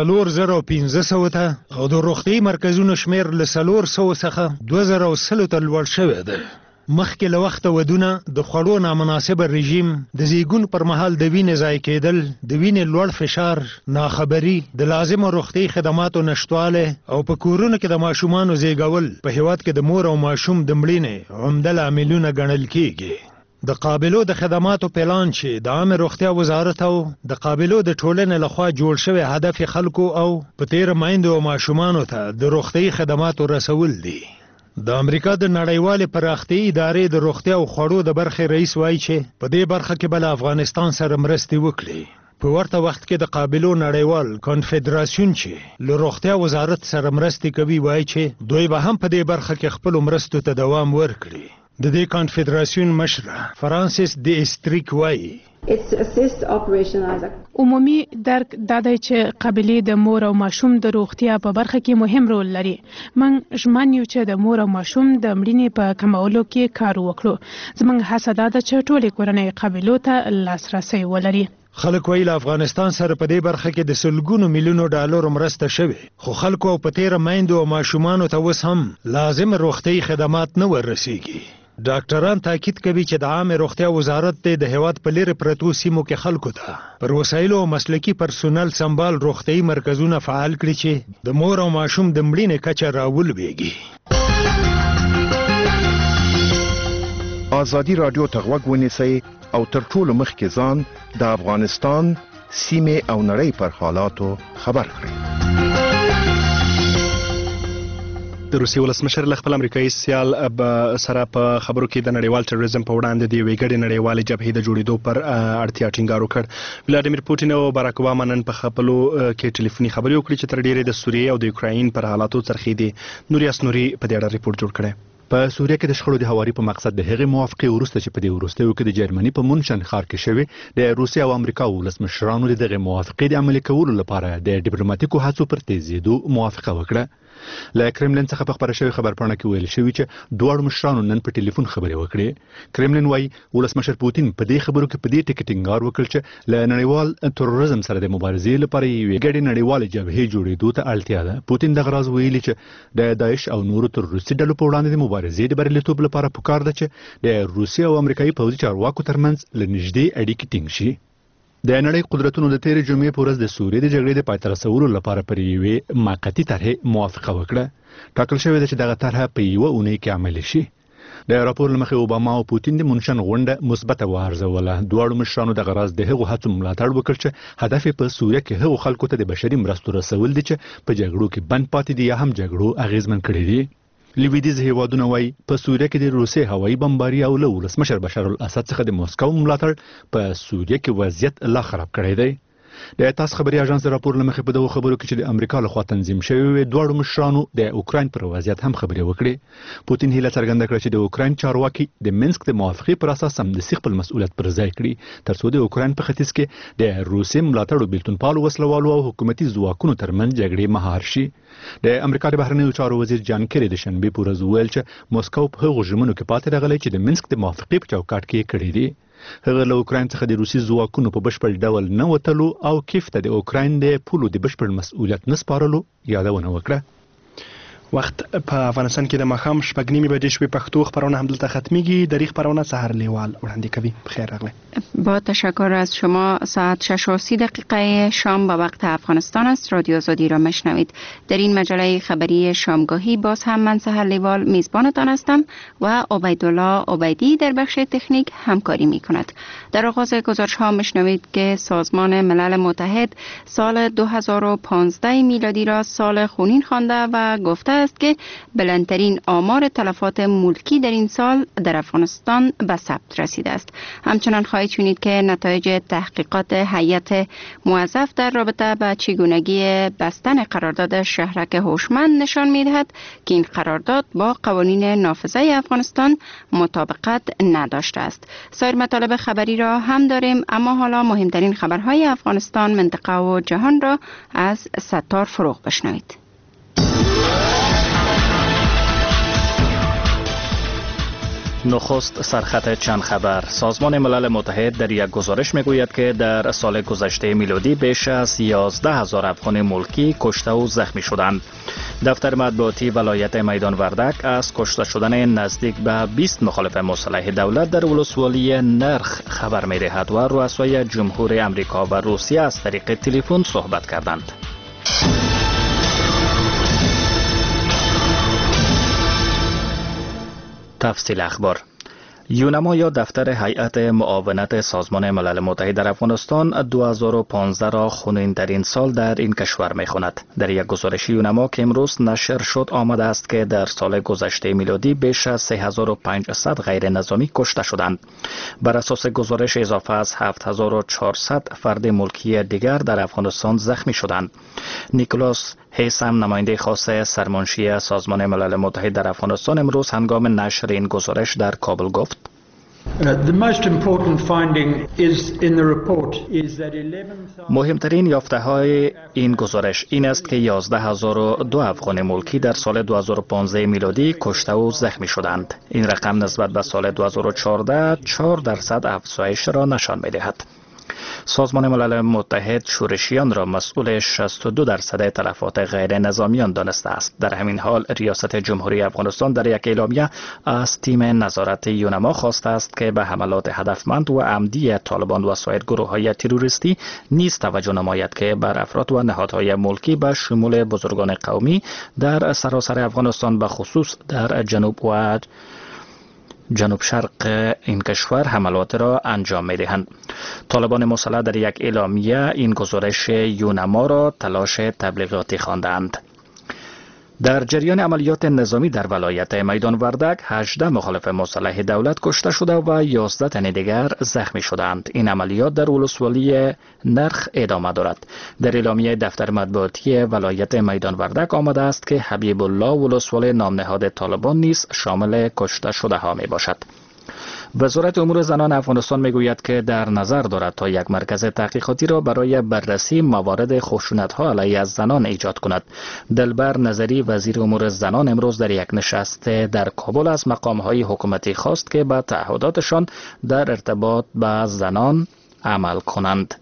4,500 ته او د روغتیايي مرکزونو شمیر له 400 څخه 2,000 ته لوړ شوی دی. مخکې له وخته ودونه د خوړو نامناسبه رژیم د زیږون پر مهال د وینې ضایع کېدل د وینې لوړ فشار ناخبري د لازمو روغتیايي خدماتو نشتواله او په کورونو کې د ماشومانو زیږول په هیواد کې د مور او ماشوم د مړینې عمده لاملونه ګڼل کېږي. د قابلو د خدماتو پلان چې د عامه روغتیا وزارت او د قابلو د ټولنې لخوا جوړ شوی هدف خلکو او په تیر میندو او ماشومانو ته د روغتیايي خدماتو رسول دي. د امریکا د نړیوالې پراختیايي ادارې د روغتیا او خوړو د برخې رئیس وایي چې په دې برخه کې بل افغانستان سره مرستې وکړي. په ورته وخت کې د قابلو نړیوال کنفدراسیون چې له روغتیا وزارت سره مرستې کوي وایي چې دوی به هم په دې برخه کې خپل مرستو ته دوام ورکړي. د دې کنفدراسیون مشر فرانسیس دی استریک وایي عمومي درک دا دی چې قابلې د مور او ماشوم د روغتیا په برخه کې مهم رول لري. موږ ژمن یو چې د مور او ماشوم د مړینې په کمولو کې کار وکړو. زموږ هڅه دا ده چې ټولې کورنۍ قابلو ته لاسرسی ولري. خلک وایي له افغانستان سره په دې برخه کې د سلګونو میلیونو ډالرو مرسته شوې، خو خلکو په تیره میندو او ماشومانو ته اوس هم لازم روغتیايي خدمات نه ورسیږي. ډاکټران تاکید کوي چې د عامه روغتیا وزارت د هیواد په لری پرتو سیمو کې خلکو ته پر وسایلو او مسلکي پرسونل سمبال روغتیايي مرکزونه فعال کړي چې د مور او ماشوم د مړینې کچه راولويږي. ازادي رادیو ته غوږ ونیسئ او تر ټولو مخکې ځان د افغانستان سیمې او نړۍ پر حالاتو خبر کړئ. د روسیې ولسمشر له خپل امریکایي سیال سره په خبرو کې د نړیوال تروریزم په وړاندې د یوې ګډې نړیوالې جبهې د جوړېدو پر اړتیا ټینګار وکړ. ولادیمیر پوټین او باراک اوباما نن په خپلو کې ټلیفوني خبرې وکړې چې تر ډیرې د سوریې او د یوکراین پر حالاتو څرخېدې. نوریاس نوري په دې اړه ریپورت جوړ کړی. په سوریه کې د شخړو د هواري په مقصد د هغې موافقې وروسته چې په دې وروستیو کې د جرمني په مونشن ښار کې شوې د روسیې او امریکا ولسمشرانو د دغې موافقې د عملي کولو لپاره د ډیپلوماټیکو هڅو پر تیزېدو موافقه وکړه. له کرملین څخه په خبره شوی خبرپاڼه کې ویل شوی چې دواړو مشرانو نن په ټلیفون خبرې وکړې. کرملین وايي ولسمشر پوتین په دې خبرو کې په دې ټکي ټینګار وکړ چې له نړیوال تروریزم سره د مبارزې لپاره یوې ګډې نړیوالې جبهې جوړېدو ته اړتیا ده. پوتین دغه راز ویلي چې د داعش او نورو تروریستي ډلو په وړاندې د مبارزې د بریالیتوب لپاره پکار ده چې د روسیې او امریکایي پوځي چارواکو ترمنځ له نږدې اړیکې ټینګ شي. د نړۍ قدرتونو د تیرې جمعې په ورځ د سوریې د جګړې د پای ته رسولو لپاره پر یوې موقتي طرحې موافقه وکړه. ټاکل شوې ده چې دغه طرحه په یوه اونۍ کې عملي شي. د راپور له مخې اوباما او پوتین د مونشن غونډه مثبته وارزوله. دواړو مشرانو دغه راز د هغو هڅو ملاتړ وکړ چې هدف یې په سوریه کې هغو خلکو ته د بشري مرستو رسول دي چې په جګړو کې بند پاتې دي یا هم جګړو اغیزمن کړي دي. لویدیځ هیوادونه وايي په سوریه کې د روسیې هوایي بمباري او له ولسمشر بشار الاسد څخه د موسکو ملاتړ په سوریه کې وضعیت لا خراب کړی دی. د تاس خبري اژانس راپور لمخې په دغه خبرو کې چې د امریکا لخوا تنظیم شوی دواړو مشرانو د اوکراین پر وضعیت هم خبرې وکړې. پوتین هیله څرګنده کړه چې د اوکراین چارواکي د منسک د موافقې پر اساس سمدستي خپل مسؤلیت پر ځای کړي ترڅو د اوکراین په ختیځ کې د روسیې ملاتړو بیلتونپالو وسلوالو او حکومتي ځواکونو ترمنځ جګړې مهار شي. د امریکا د بهرنیو چارو وزیر جان کری د شنبې په ورځ وویل چې موسکو په هغو ژمنو کې پاتې راغلی چې د منسک د موافقې په چوکاټ کې کړي دي. هغه له اوکراین څخه د روسي ځواکونو په بشپړ ډول نه وتلو او کیف ته د اوکراین د پولو د بشپړ مسؤلیت نه سپارلو یادونه وکړه. وخت په افغانستان کې د ماښام 6:30 بجې شوې. پښتو خبرونه همدلته ختمیږي. دری خبرونه سحر لیوال وړاندې کوي. بخیر راغلی. با تشکر از شما. ساعت 6:30 شام به وقت افغانستان است. رادیو آزادی را میشنوید. در این مجله خبری شامگاهی باز هم من سحر لیوال میزبانتان هستم و عبیدالله عبیدی در بخش تکنیک همکاری میکند. در آغاز گزارش ها میشنوید که سازمان ملل متحد سال 2015 میلادی را سال خونین خوانده و گفته است که بلندترین آمار تلفات ملکی در این سال در افغانستان به ثبت رسیده است. همچنان خواهید شنید که نتایج تحقیقات هیئت موظف در رابطه با چگونگی بستن قرارداد شهرک هوشمند نشان می‌دهد که این قرارداد با قوانین نافذه افغانستان مطابقت نداشته است. سایر مطالب خبری را هم داریم، اما حالا مهمترین خبرهای افغانستان، منطقه و جهان را از ستار فروغ بشنوید. نخست سرخط چند خبر. سازمان ملل متحد در یک گزارش میگوید که در سال گذشته میلادی بیش از 11,000 افغان ملکی کشته و زخمی شدند. دفتر مطبوعاتی ولایت میدان وردک از کشته شدن نزدیک به 20 مخالف مسلح دولت در ولسوالی نرخ خبر می‌دهد و رؤسای جمهور امریکا و روسیه از طریق تلفن صحبت کردند. تفصیل اخبار. یونما یا دفتر هیئت معاونت سازمان ملل متحد در افغانستان 2015 را خونین ترین سال در این کشور می خواند. در یک گزارش یونما که امروز نشر شد آمده است که در سال گذشته میلادی بیش از 3500 غیر نظامی کشته شدند. بر اساس گزارش اضافه از 7400 فرد ملکی دیگر در افغانستان زخمی شدند. نیکولاس هیسم نماینده خاص سرمنشی سازمان ملل متحد در افغانستان امروز هنگام نشر این گزارش در کابل گفت: مهمترین یافته های این گزارش این است که 11,002 افغان ملکی در سال 2015 میلادی کشته و زخمی شدند. این رقم نسبت به سال 2014 4% افزایش را نشان می دهد. سازمان ملل متحد شورشیان را مسئول 62% تلفات غیر نظامیان دانسته است. در همین حال ریاست جمهوری افغانستان در یک اعلامیه از تیم نظارت یونما خواسته است که به حملات هدفمند و عمدی طالبان و سایر گروه‌های تروریستی نیز توجه نماید که بر افراد و نهادهای ملکی به شمول بزرگان قومی در سراسر افغانستان به خصوص در جنوب شرق این کشور حملات را انجام می دهند. طالبان مسلح در یک اعلامیه این گزارش یونما را تلاش تبلیغاتی خواندند. در جریان عملیات نظامی در ولایت میدان وردک 18 مخالف مسلح دولت کشته شده و 11 تن دیگر زخمی شدند. این عملیات در ولسوالی نرخ ادامه دارد. در اعلامیه دفتر مطبوعاتی ولایت میدان وردک آمده است که حبیب الله ولسوالی نام نهاد طالبان نیز شامل کشته شده ها می باشد. وزارت امور زنان افغانستان میگوید که در نظر دارد تا یک مرکز تحقیقاتی را برای بررسی موارد خشونت‌ها علیه زنان ایجاد کند. دلبر نظری وزیر امور زنان امروز در یک نشست در کابل از مقام‌های حکومتی خواست که به تعهداتشان در ارتباط با زنان عمل کنند.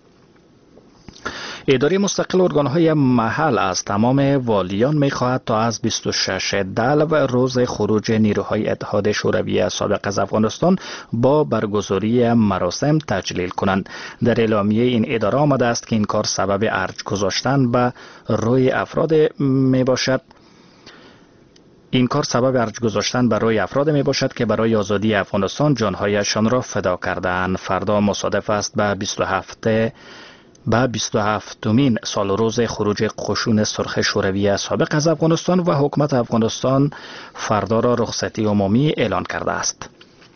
اداره مستقل ارگان‌های محل از تمام والیان می‌خواهد تا از 26 دلو روز خروج نیروهای اتحاد شوروی سابق از افغانستان با برگزاری مراسم تجلیل کنند. در اعلامیه این اداره آمده است که این کار سبب ارج گذاشتن به روی افراد میباشد. این کار سبب ارج گذاشتن بر روی افراد می باشد که برای آزادی افغانستان جانهایشان را فدا کردند. فردا مصادف است به 27مین سال روز خروج قشون سرخ شوروی سابق از افغانستان و حکومت افغانستان فردا را رخصتی عمومی اعلان کرده است.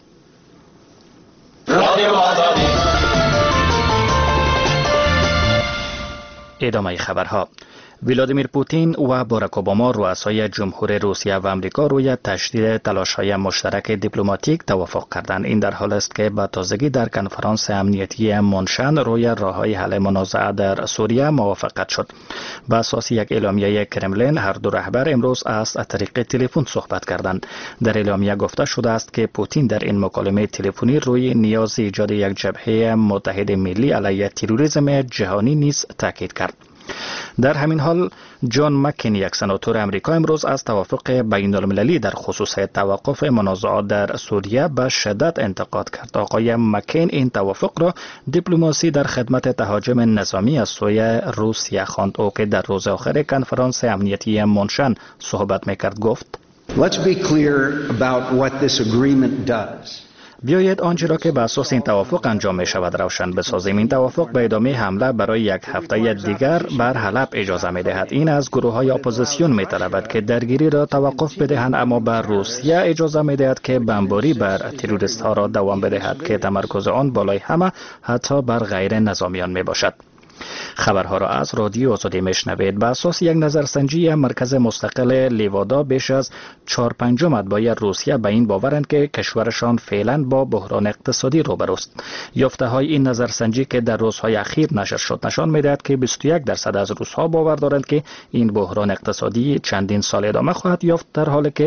ادامه خبرها. ولادیمیر پوتین و باراک اوباما رؤسای جمهور روسیه و آمریکا روی تشدید تلاش‌های مشترک دیپلماتیک توافق کردند. این در حال است که به تازگی در کنفرانس امنیتی مونشن روی راه‌های حل منازعه در سوریه موافقت شد. بر اساس یک اعلامیه کرملین هر دو رهبر امروز از طریق تلفن صحبت کردند. در اعلامیه گفته شده است که پوتین در این مکالمه تلفنی روی نیاز ایجاد یک جبهه متحد ملی علیه تروریسم جهانی نیز تاکید کرد. در همین حال جان مکین یک سناتور امریکا امروز از توافق بین المللی در خصوص توقف منازعات در سوریه به شدت انتقاد کرد. آقای مکین این توافق را دیپلماسی در خدمت تهاجم نظامی از سوی روسیه خواند. او که در روز آخر کنفرانس امنیتی مونشن صحبت میکرد گفت: Let's be clear about what this agreement does. بیایید آنچه را که به اساس این توافق انجام می شود روشن بسازیم. این توافق به ادامه حمله برای یک هفته دیگر بر حلب اجازه می دهد. این از گروه های اپوزیسیون می طلبد که درگیری را توقف بدهند، اما بر روسیه اجازه می دهد که بمباری بر تروریست ها را دوام بدهد که تمرکز آن بالای همه حتی بر غیر نظامیان می باشد. خبرها را از رادیو آزادی میشنوید. به اساس یک نظرسنجی مرکز مستقل لیوادا بیش از 4/5 مطبوعات روسیه به این باورند که کشورشان فعلا با بحران اقتصادی روبروست. یافته های این نظرسنجی که در روزهای اخیر نشر شد نشان میدهد که 21% از روس‌ها باور دارند که این بحران اقتصادی چندین سال ادامه خواهد یافت، در حالی که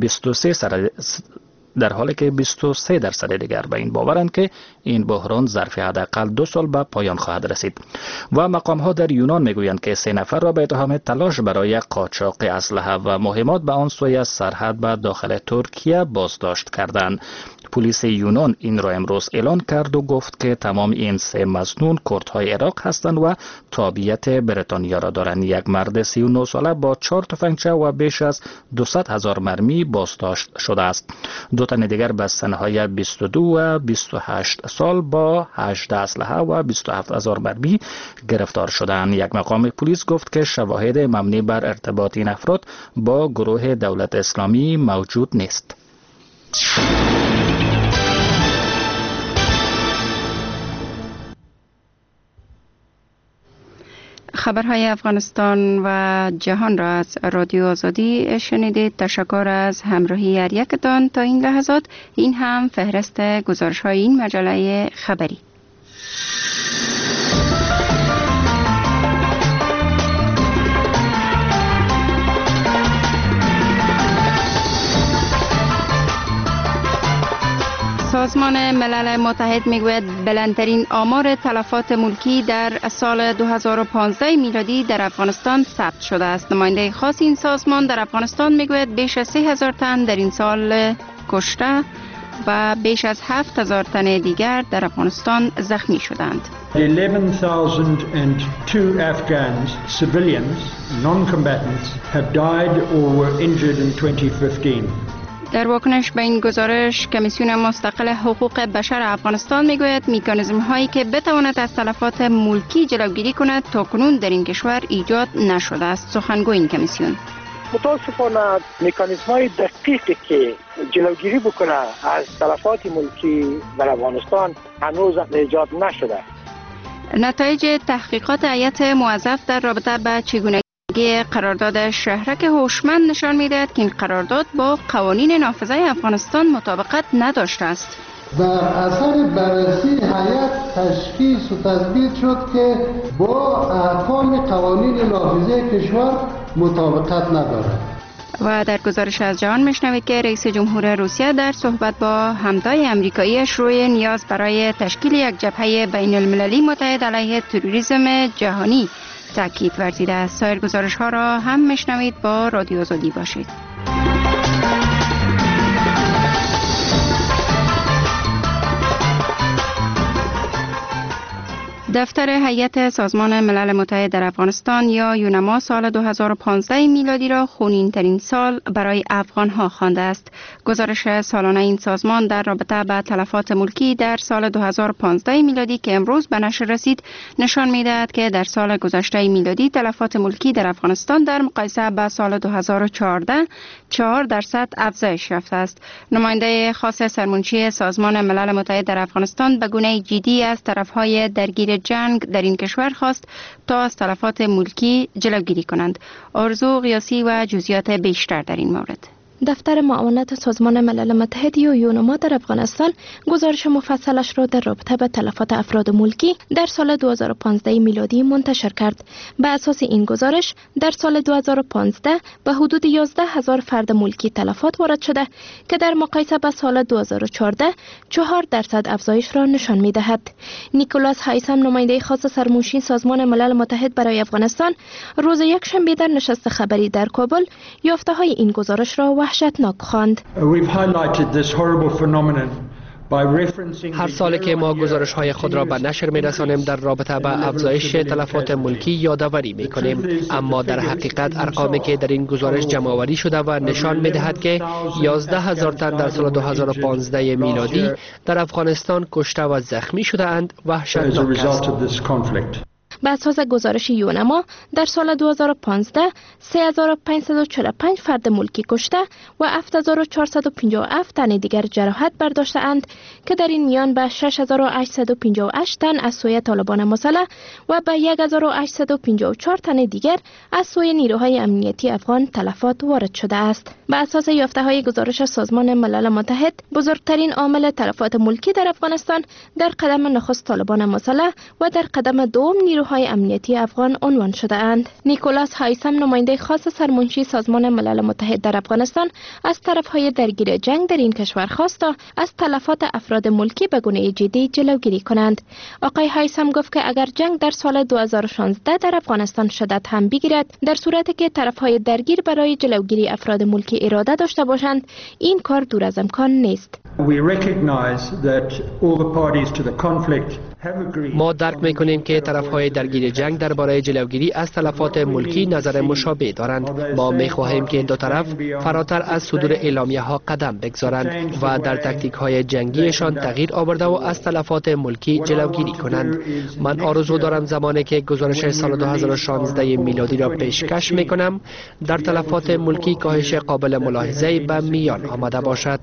23% دیگر به این باورند که این بحران ظرف حداقل 2 سال به پایان خواهد رسید. و مقام‌ها در یونان میگویند که 3 نفر را به اتهام تلاش برای قاچاق اسلحه و مهمات به آن سوی سرحد به داخل ترکیه بازداشت کردند. پلیس یونان این را امروز اعلان کرد و گفت که تمام این 3 مظنون کردهای عراق هستند و تابعیت بریتانیا را دارند. یک مرد 39 ساله با 4 تفنگچه و بیش از 200,000 مرمی بازداشت شده است. 2 تن دیگر به سنهای 22 و 28 سال با 18 اسلحه و 27,000 مرمی گرفتار شدند. یک مقام پلیس گفت که شواهد مبنی بر ارتباط این افراد با گروه دولت اسلامی موجود نیست. خبرهای افغانستان و جهان را از رادیو آزادی شنیدید. تشکر از همراهی هر یکتان تا این لحظات. این هم فهرست گزارش‌های این مجله خبری. سازمان ملل متحد میگوید بلندترین آمار تلفات ملکی در سال 2015 میلادی در افغانستان ثبت شده است. نماینده خاص این سازمان در افغانستان میگوید بیش از 3000 تن در این سال کشته و بیش از 7000 تن دیگر در افغانستان زخمی شدند. 11,002 Afghans, civilians, non-combatants, have died or were injured in 2015. در واکنش به این گزارش کمیسیون مستقل حقوق بشر افغانستان میگوید مکانیزم هایی که بتواند از تلفات ملکی جلوگیری کند تاکنون در این کشور ایجاد نشده است. سخنگوی این کمیسیون: متاسفانه مکانیزم های دقیقی که جلوگیری بکنه از تلفات ملکی در افغانستان هنوز ایجاد نشده. نتایج تحقیقات هیئت موظف در رابطه با چگونگی قرارداد شهرک هوشمند نشان می‌دهد که این قرارداد با قوانین نافذه افغانستان مطابقت نداشته است. بر اثر بررسی هیئت تشخیص و تثبیت شد که با احکام قوانین نافذه کشور مطابقت ندارد. و در گزارش از جهان میشنوید که رئیس جمهور روسیه در صحبت با همتای امریکاییش روی نیاز برای تشکیل یک جبهه بین المللی متحد علیه تروریسم جهانی تاکید ورزیده است. سایر گزارش ها را هم میشنوید. با رادیو آزادی باشید. دفتر هیئت سازمان ملل متحد در افغانستان یا یونما سال 2015 میلادی را خونین ترین سال برای افغان ها خوانده است. گزارش سالانه این سازمان در رابطه با تلفات ملکی در سال 2015 میلادی که امروز به نشر رسید نشان می‌دهد که در سال گذشته میلادی تلفات ملکی در افغانستان در مقایسه با سال 2014 4% افزایش یافته است. نماینده خاص سرمنشی سازمان ملل متحد در افغانستان به گونه جدی از طرف‌های درگیر جنگ در این کشور خواست تا از تلفات ملکی جلوگیری کنند. آرزو قیاسی و جزئیات بیشتر در این مورد. دفتر معاونت سازمان ملل متحد یا یونما در افغانستان گزارش مفصلش را در رابطه با تلفات افراد ملکی در سال 2015 میلادی منتشر کرد. به اساس این گزارش در سال 2015 به حدود 11,000 فرد ملکی تلفات وارد شده که در مقایسه با سال 2014 4% افزایش را نشان می‌دهد. نیکولاس هایسم نماینده خاص سرمنشی سازمان ملل متحد برای افغانستان روز یکشنبه در نشست خبری در کابل یافته‌های این گزارش را وحشتناک خواند. هر سال که ما گزارش های خود را به نشر می رسانیم در رابطه با افزایش تلفات ملکی یادآوری می کنیم، اما در حقیقت ارقامی که در این گزارش جمع آوری شده و نشان می دهد که 11,000 تن در سال 2015 میلادی در افغانستان کشته و زخمی شده اند وحشتناک است. به اساس گزارش یونما در سال 2015 3,545 فرد ملکی کشته و 7,457 تن دیگر جراحت برداشته اند که در این میان به 6,858 تن از سوی طالبان مسلح و به 1,854 تن دیگر از سوی نیروهای امنیتی افغان تلفات وارد شده است. به اساس یافته‌های گزارش سازمان ملل متحد بزرگترین عامل تلفات ملکی در افغانستان در قدم نخست طالبان مسلح و در قدم دوم نیروهای امنیتی افغان عنوان شده اند. نیکولاس هایسم نماینده خاص سرمنشی سازمان ملل متحد در افغانستان از طرفهای درگیر جنگ در این کشور خواست تا از تلفات افراد ملکی به گونه جدی جلوگیری کنند. آقای هایسم گفت که اگر جنگ در سال 2016 در افغانستان شدت هم بگیرد، در صورتی که طرفهای درگیر برای جلوگیری افراد ملکی اراده داشته باشند، این کار دور از امکان نیست. ما درک می‌کنیم که طرف‌های درگیر جنگ درباره جلوگیری از تلفات ملکی نظر مشابه دارند. ما می‌خواهیم که دو طرف فراتر از صدور اعلامیه‌ها قدم بگذارند و در تاکتیک‌های جنگیشان تغییر آورده و از تلفات ملکی جلوگیری کنند. من آرزو دارم زمانی که گزارش سال 2016 میلادی را پیشکش می‌کنم در تلفات ملکی کاهش قابل ملاحظه‌ای به میان آمده باشد.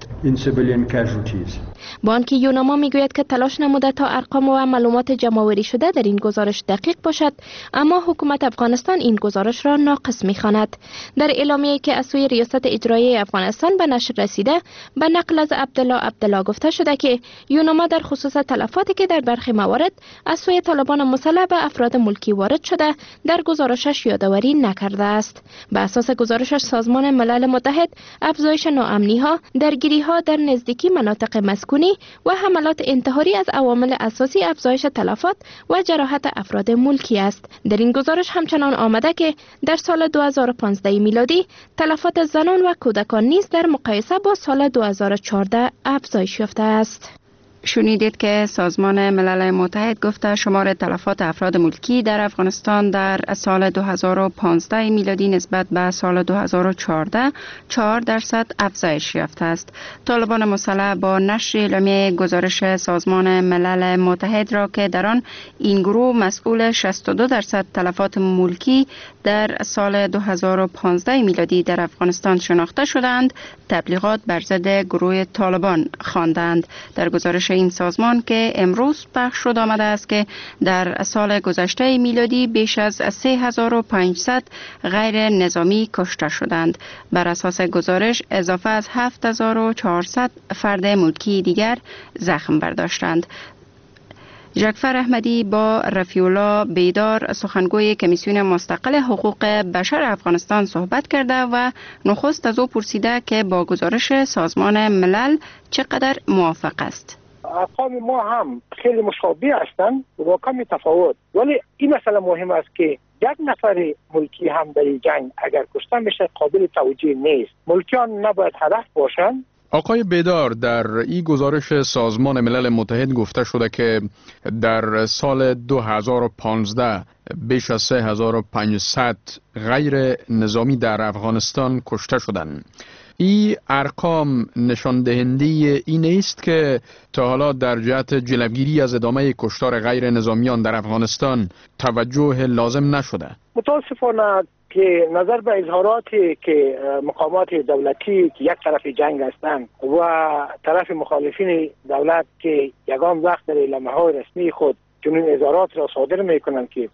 بانک یونما میگوید که تلاش نموده تا ارقام و معلومات جمع‌آوری شده در این گزارش دقیق باشد، اما حکومت افغانستان این گزارش را ناقص می‌خواند. در اعلامیه‌ای که از سوی ریاست اجرایی افغانستان به نشر رسیده، به نقل از عبدالله گفته شده که یونما در خصوص تلفاتی که در برخی موارد از سوی طالبان مسلح به افراد ملکی وارد شده، در گزارشش یادآوری نکرده است. به اساس گزارشش سازمان ملل متحد افزایش ناامنی‌ها، درگیری‌ها در نزدیکی مناطق مسکونی و حملات انتحاری از عوامل اساسی افزایش تلفات و جراحت افراد ملکی است. در این گزارش همچنان آمده که در سال 2015 میلادی تلفات زنان و کودکان نیز در مقایسه با سال 2014 افزایش یافته است. شنیدید که سازمان ملل متحد گفته شمار تلفات افراد ملکی در افغانستان در سال 2015 میلادی نسبت به سال 2014 4% افزایش یافته است. طالبان مسلح با نشر اعلامیه گزارش سازمان ملل متحد را که در آن این گروه مسئول 62% تلفات ملکی در سال 2015 میلادی در افغانستان شناخته شدند، تبلیغات بر ضد گروه طالبان خواندند. در گزارش این سازمان که امروز پخش شد آمده است که در سال گذشته میلادی بیش از 3500 غیر نظامی کشته شدند. بر اساس گزارش اضافه از 7400 فرد ملکی دیگر زخم برداشتند. جعفر احمدی با رفیع بیدار سخنگوی کمیسیون مستقل حقوق بشر افغانستان صحبت کرده و نخست از او پرسیده که با گزارش سازمان ملل چقدر موافق است. ارقام ما هم خیلی مشابه هستند و کمی تفاوت، ولی این مسئله مهم است که یک نفر ملکی هم در این جنگ اگر کشته میشه قابل توجیه نیست. ملکیان نباید هدف باشند. آقای بیدار، در این گزارش سازمان ملل متحد گفته شده که در سال 2015 بیش از 3500 غیر نظامی در افغانستان کشته شدند. این ارقام نشان دهنده این است که تا حالا در جهت جلوگیری از ادامه کشتار غیر نظامیان در افغانستان توجه لازم نشده. متاسفانه که نظر به اظهاراتی که مقامات دولتی که یک طرف جنگ هستند و طرف مخالفین دولت که یگان وقت در اعلامیه‌های رسمی خود چنین اظهارات را صادر میکنند که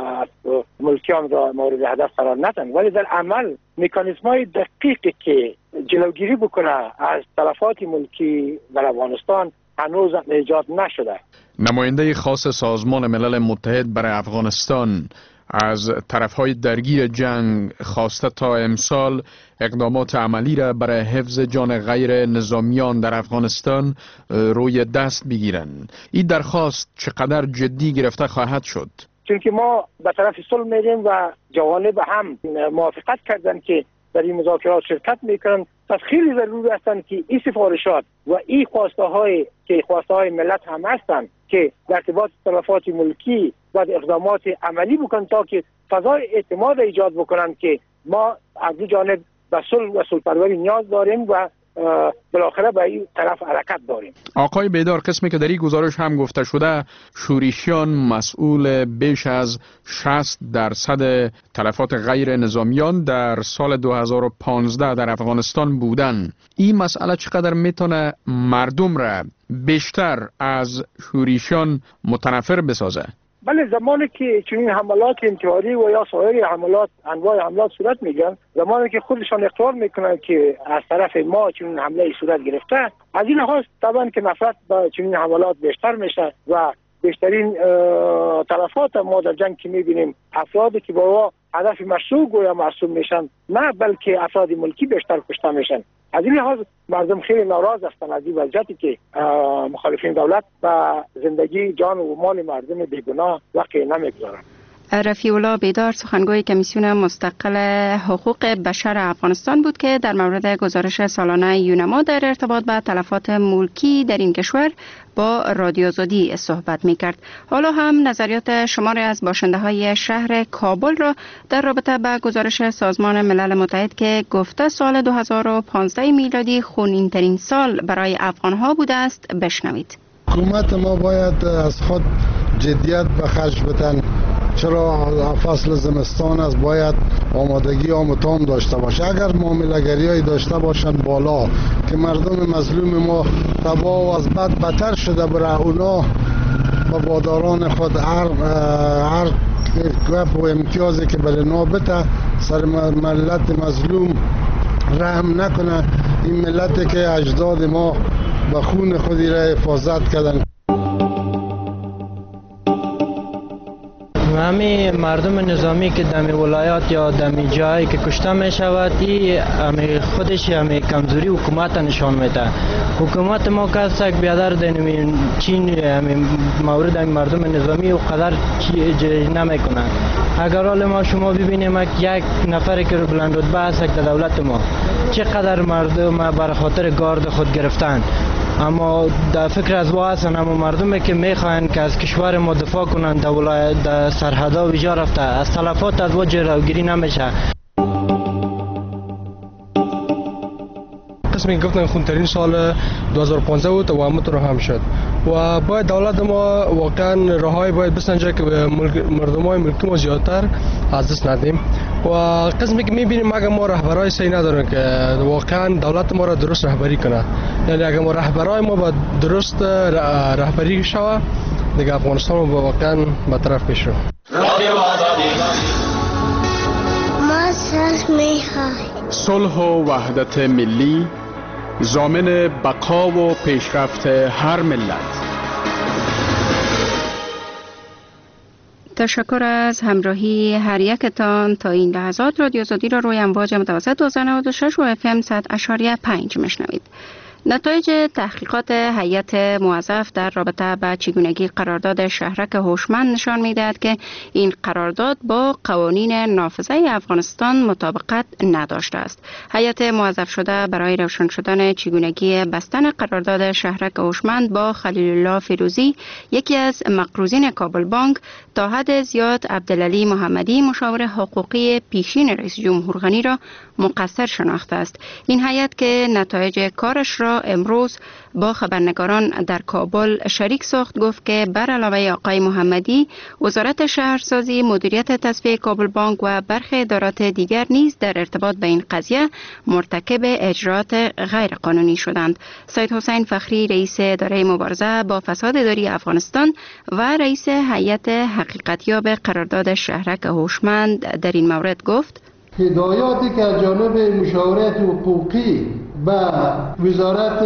ملکیان را مورد هدف قرار ندهند، ولی در عمل مکانیزم‌های دقیقی که جلوگیری بکنه از تلفات ملکی در افغانستان هنوز ایجاد نشده. نماینده خاص سازمان ملل متحد برای افغانستان از طرفهای درگیر جنگ خواسته تا امسال اقدامات عملی را برای حفظ جان غیر نظامیان در افغانستان روی دست بگیرند. این درخواست چقدر جدی گرفته خواهد شد؟ چون که ما به طرف صلح میریم و جوانب هم موافقت کردن که در این مذاکرات شرکت میکنن. پس خیلی ضروری هستند که این سفارشات و این خواسته های ملت هم هستند که در ارتباط تلفات ملکی و اقدامات عملی بکنن تا که فضای اعتماد ایجاد بکنن که ما از دو جانب به صلح و صلح‌پروری نیاز داریم و بالاخره به این طرف حرکت داریم. آقای بیدار، قسمی که در این گزارش هم گفته شده شورشیان مسئول بیش از 60% تلفات غیر نظامیان در سال 2015 در افغانستان بودن. این مسئله چقدر میتونه مردم را بیشتر از شورشیان متنفر بسازه؟ بله، زمانی که چنین حملات انتحاری و یا سایر حملات انواع حملات صورت میگن، زمانی که خودشان اقرار میکنن که از طرف ما چنین حمله صورت گرفته، از این لحاظ طبعا که نفرت با چنین حملات بیشتر میشه و بیشترین تلفات ما در جنگ که میبینیم افرادی که با هدف مشروع گویا مرسوم میشن، نه بلکه افراد ملکی بیشتر کشته میشن. از این لحاظ مردم خیلی ناراض هستند از این وضعیتی که مخالفین دولت و زندگی جان و مال مردم بیگناه وقع نمیگذارند. رفیع بیدار سخنگوی کمیسیون مستقل حقوق بشر افغانستان بود که در مورد گزارش سالانه یونما در ارتباط با تلفات ملکی در این کشور با رادیو آزادی صحبت می‌کرد. حالا هم نظریات شماری از باشنده های شهر کابل را در رابطه با گزارش سازمان ملل متحد که گفته سال 2015 میلادی خونین ترین سال برای افغان‌ها بوده است بشنوید. حکومت ما باید از خود جدیت به خرج بدن، چرا فصل زمستان است، باید آمادگی آمتام داشته باشه. اگر معامله‌گری‌ای داشته باشند بالا که مردم مظلوم ما تباه و از بد بدتر شده بره، اونا با باداران خود هر گپ و امتیازی که برای نابته سر ملت مظلوم رحم نکنه. این ملتی که اجداد ما با خون خودی را حفاظت کردن. همه مردم نظامی که دمی ولایات یا دمی جایی که کشته می شود، این خودش همه کمزوری حکومت نشان میده. حکومت ما که سگ بیادر دنمی چین همه مورد همه مردم نظامی و قدر نمیکنه. اگر حال ما شما ببینیم یک نفر که رو بلند رتبه هست که دولت ما چقدر مردم بر خاطر گارد خود گرفتن، اما در فکر از وا هستن، اما مردمی که میخواین که از کشور ما دفاع کنن در ولایت در سرحدا ویجا رفته، از تلفات از وا جلوگیری نمیشه. قسمی گفتن خونترین سال 2015 بود و همونطور هم شد و باید دولت ما واقعا راههای باید بسنجه که مردم های ملکی ما زیادتر از دست ندیم و قسمی که میبینیم اگر ما رهبرای صحیح ندارن که واقعا دولت ما را درست رهبری کنه، یعنی اگر ما رهبرای ما با درست رهبری شوه دیگه افغانستان ما واقعا به طرف پیش رو. ما صلح و وحدت ملی ضامن بقا و پیشرفت هر ملت. تشکر از همراهی هر یکتان. تا این لحظات رادیو آزادی را روی امواج متوسط 1296 و FM 100.5 میشنوید. نتایج تحقیقات هیئت موظف در رابطه با چگونگی قرارداد شهرک هوشمند نشان می‌دهد که این قرارداد با قوانین نافذه افغانستان مطابقت نداشته است. هیئت موظف شده برای روشن شدن چگونگی بستن قرارداد شهرک هوشمند با خلیل الله فیروزی، یکی از مقروضین کابل بانک، تا حد زیاد عبدالعلی محمدی مشاور حقوقی پیشین رئیس جمهور غنی را مقصر شناخته است. این هیئت که نتایج کارش را امروز با خبرنگاران در کابل شریک ساخت، گفت که بر علاوه آقای محمدی، وزارت شهرسازی، مدیریت تصفیه کابل بانک و برخی ادارات دیگر نیز در ارتباط به این قضیه مرتکب اجرات غیر قانونی شدند. سید حسین فخری، رئیس اداره مبارزه با فساد اداری افغانستان و رئیس هیئت حقیقتیاب قرارداد شهرک هوشمند در این مورد گفت: هدایاتی که از جانب مشاورت حقوقی به وزارت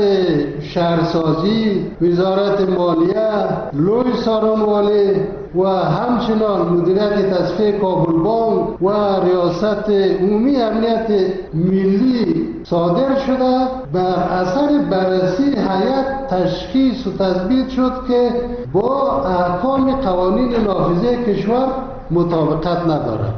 شهرسازی، وزارت مالیه، لوی سارانوالی و همچنان مدیریت تصفیه کابل بانک و ریاست عمومی امنیت ملی صادر شده، بر اثر بررسی هیئت تشخیص و تثبیت شد که با احکام قوانین نافذه کشور مطابقت ندارد.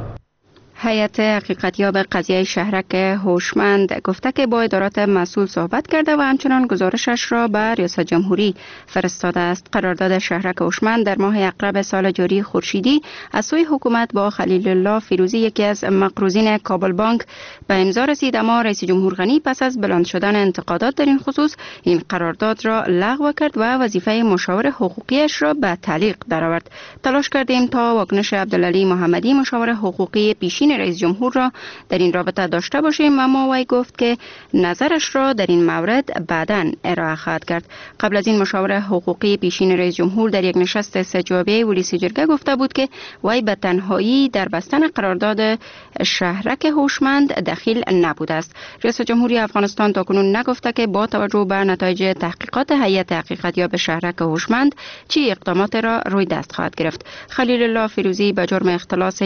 هیئت حقیقتیاب قضیه شهرک هوشمند گفته که با ادارات مسئول صحبت کرده و همچنان گزارشش را به ریاست جمهوری فرستاده است. قرارداد شهرک هوشمند در ماه اقرب سال جاری خورشیدی از سوی حکومت با خلیل الله فیروزی، یکی از مقروضین کابل بانک، به امضا رسید، اما رئیس جمهور غنی پس از بلند شدن انتقادات در این خصوص این قرارداد را لغو کرد و وظیفه مشاور حقوقیش را به تعلیق درآورد. تلاش کردیم تا واکنش عبدالعلی محمدی مشاور حقوقی پیشین رئیس جمهور را در این رابطه داشته باشیم، اما وی گفت که نظرش را در این مورد بعداً ارائه خواهد کرد. قبل از این مشاور حقوقی پیشین رئیس جمهور در یک نشست سه‌جانبه ولیسی جرگه گفته بود که وی به تنهایی در بستن قرارداد شهرک هوشمند دخیل نبوده است. رئیس جمهوری افغانستان تاکنون نگفته که با توجه به نتایج تحقیقات هیئت حقیقتیاب شهرک هوشمند چه اقدامات را روی دست خواهد گرفت. خلیل الله فیروزی به جرم اختلاس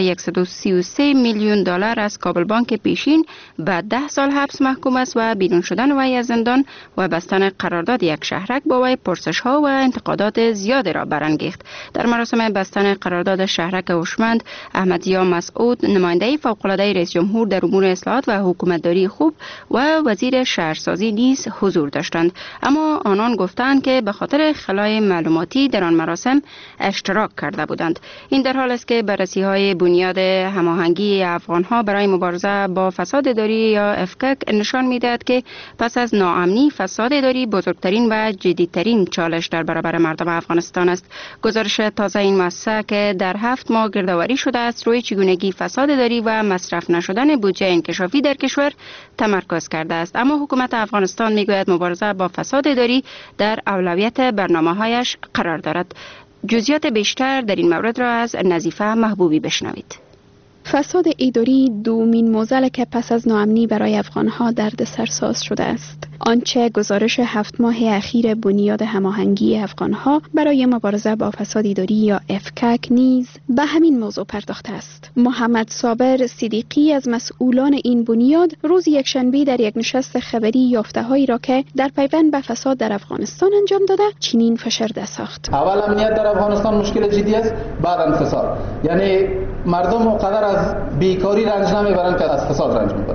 133 میلیون دلار از کابل بانک پیشین به 10 سال حبس محکوم است و بیرون شدن وی از زندان و بستن قرارداد یک شهرک با وی پرسش ها و انتقادات زیاد را برانگیخت. در مراسم بستن قرارداد شهرک هوشمند، احمد ضیا مسعود، نماینده فوق العاده رئیس جمهور در امور اصلاحات و حکومتداری خوب و وزیر شهرسازی نیز حضور داشتند، اما آنان گفتند که به خاطر خلای معلوماتی در آن مراسم اشتراک کرده بودند. این در حال است که بررسی های بنیاد هماهنگی افغانها برای مبارزه با فساد اداری یا افکک نشان می‌دهد که پس از ناامنی، فساد اداری بزرگترین و جدیدترین چالش در برابر مردم افغانستان است. گزارش تازه این مؤسسه که در 7 ماه گردآوری شده است روی چگونگی فساد اداری و مصرف نشدن بودجه انکشافی در کشور تمرکز کرده است، اما حکومت افغانستان میگوید مبارزه با فساد اداری در اولویت برنامه‌هایش قرار دارد. جزئیات بیشتر در این مورد را از نظیفه محبوبی بشنوید. فساد اداری دومین موزل که پس از ناامنی برای افغانها دردسرساز شده است. آنچه گزارش 7 ماه اخیر بنیاد هماهنگی افغانها برای مبارزه با فساد اداری یا افکک نیز به همین موضوع پرداخته است. محمد صابر صدیقی از مسئولان این بنیاد روز یکشنبه در یک نشست خبری یافته‌هایی را که در پیوند به فساد در افغانستان انجام داده چنین فشرده ساخت. اول امنیت در افغانستان مشکل جدی است، بعد فساد. یعنی مردم قدر از بیکاری رنج نمیبرند که از فساد رنج میبرند.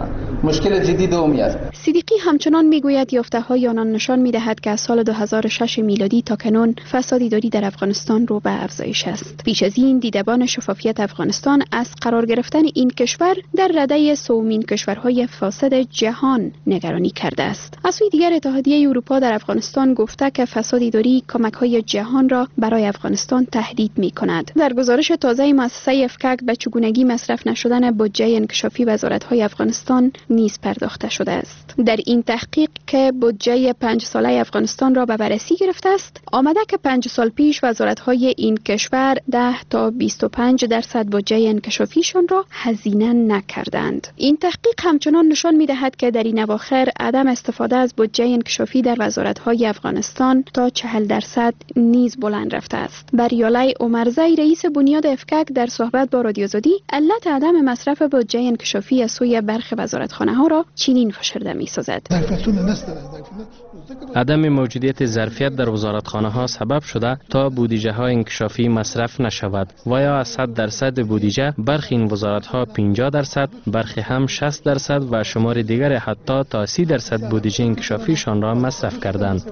مشکل جدی دومی است. صدیقی همچنان میگوید یافته‌های آنان نشان می‌دهد که از سال 2006 میلادی تا کنون فساد اداری در افغانستان رو به افزایش است. پیش از این دیدبان شفافیت افغانستان از قرار گرفتن این کشور در رده سومین کشورهای فاسد جهان نگرانی کرده است. از سوی دیگر اتحادیه اروپا در افغانستان گفته که فساد اداری کمک‌های جهان را برای افغانستان تهدید می‌کند. در گزارش تازه مؤسسه افکاک به چگونگی مصرف نشدن بودجه انکشافی وزارت‌های افغانستان نیز پرداخته شده است. در این تحقیق که بودجه 5 ساله افغانستان را به بررسی گرفته است، آمده که 5 سال پیش وزارت‌های این کشور 10 تا 25% بودجه انکشافیشان را هزینه نکردند. این تحقیق همچنان نشان می‌دهد که در این اواخر عدم استفاده از بودجه انکشافی در وزارت‌های افغانستان تا 40% نیز بلند رفته است. بریاله عمرزی رئیس بنیاد افکاک در صحبت با رادیو آزادی علت عدم مصرف بودجه انکشافی از سوی برخی وزارتخانه‌ها را چنین فشرده می‌سازد. عدم موجودیت ظرفیت در وزارتخانه‌ها سبب شده تا بودجه‌های انکشافی مصرف نشود و یا از 100% بودجه برخی این وزارت‌ها 50%، برخی هم 60% و شمار دیگر حتی تا 30% بودجه انکشافیشان را مصرف کردند.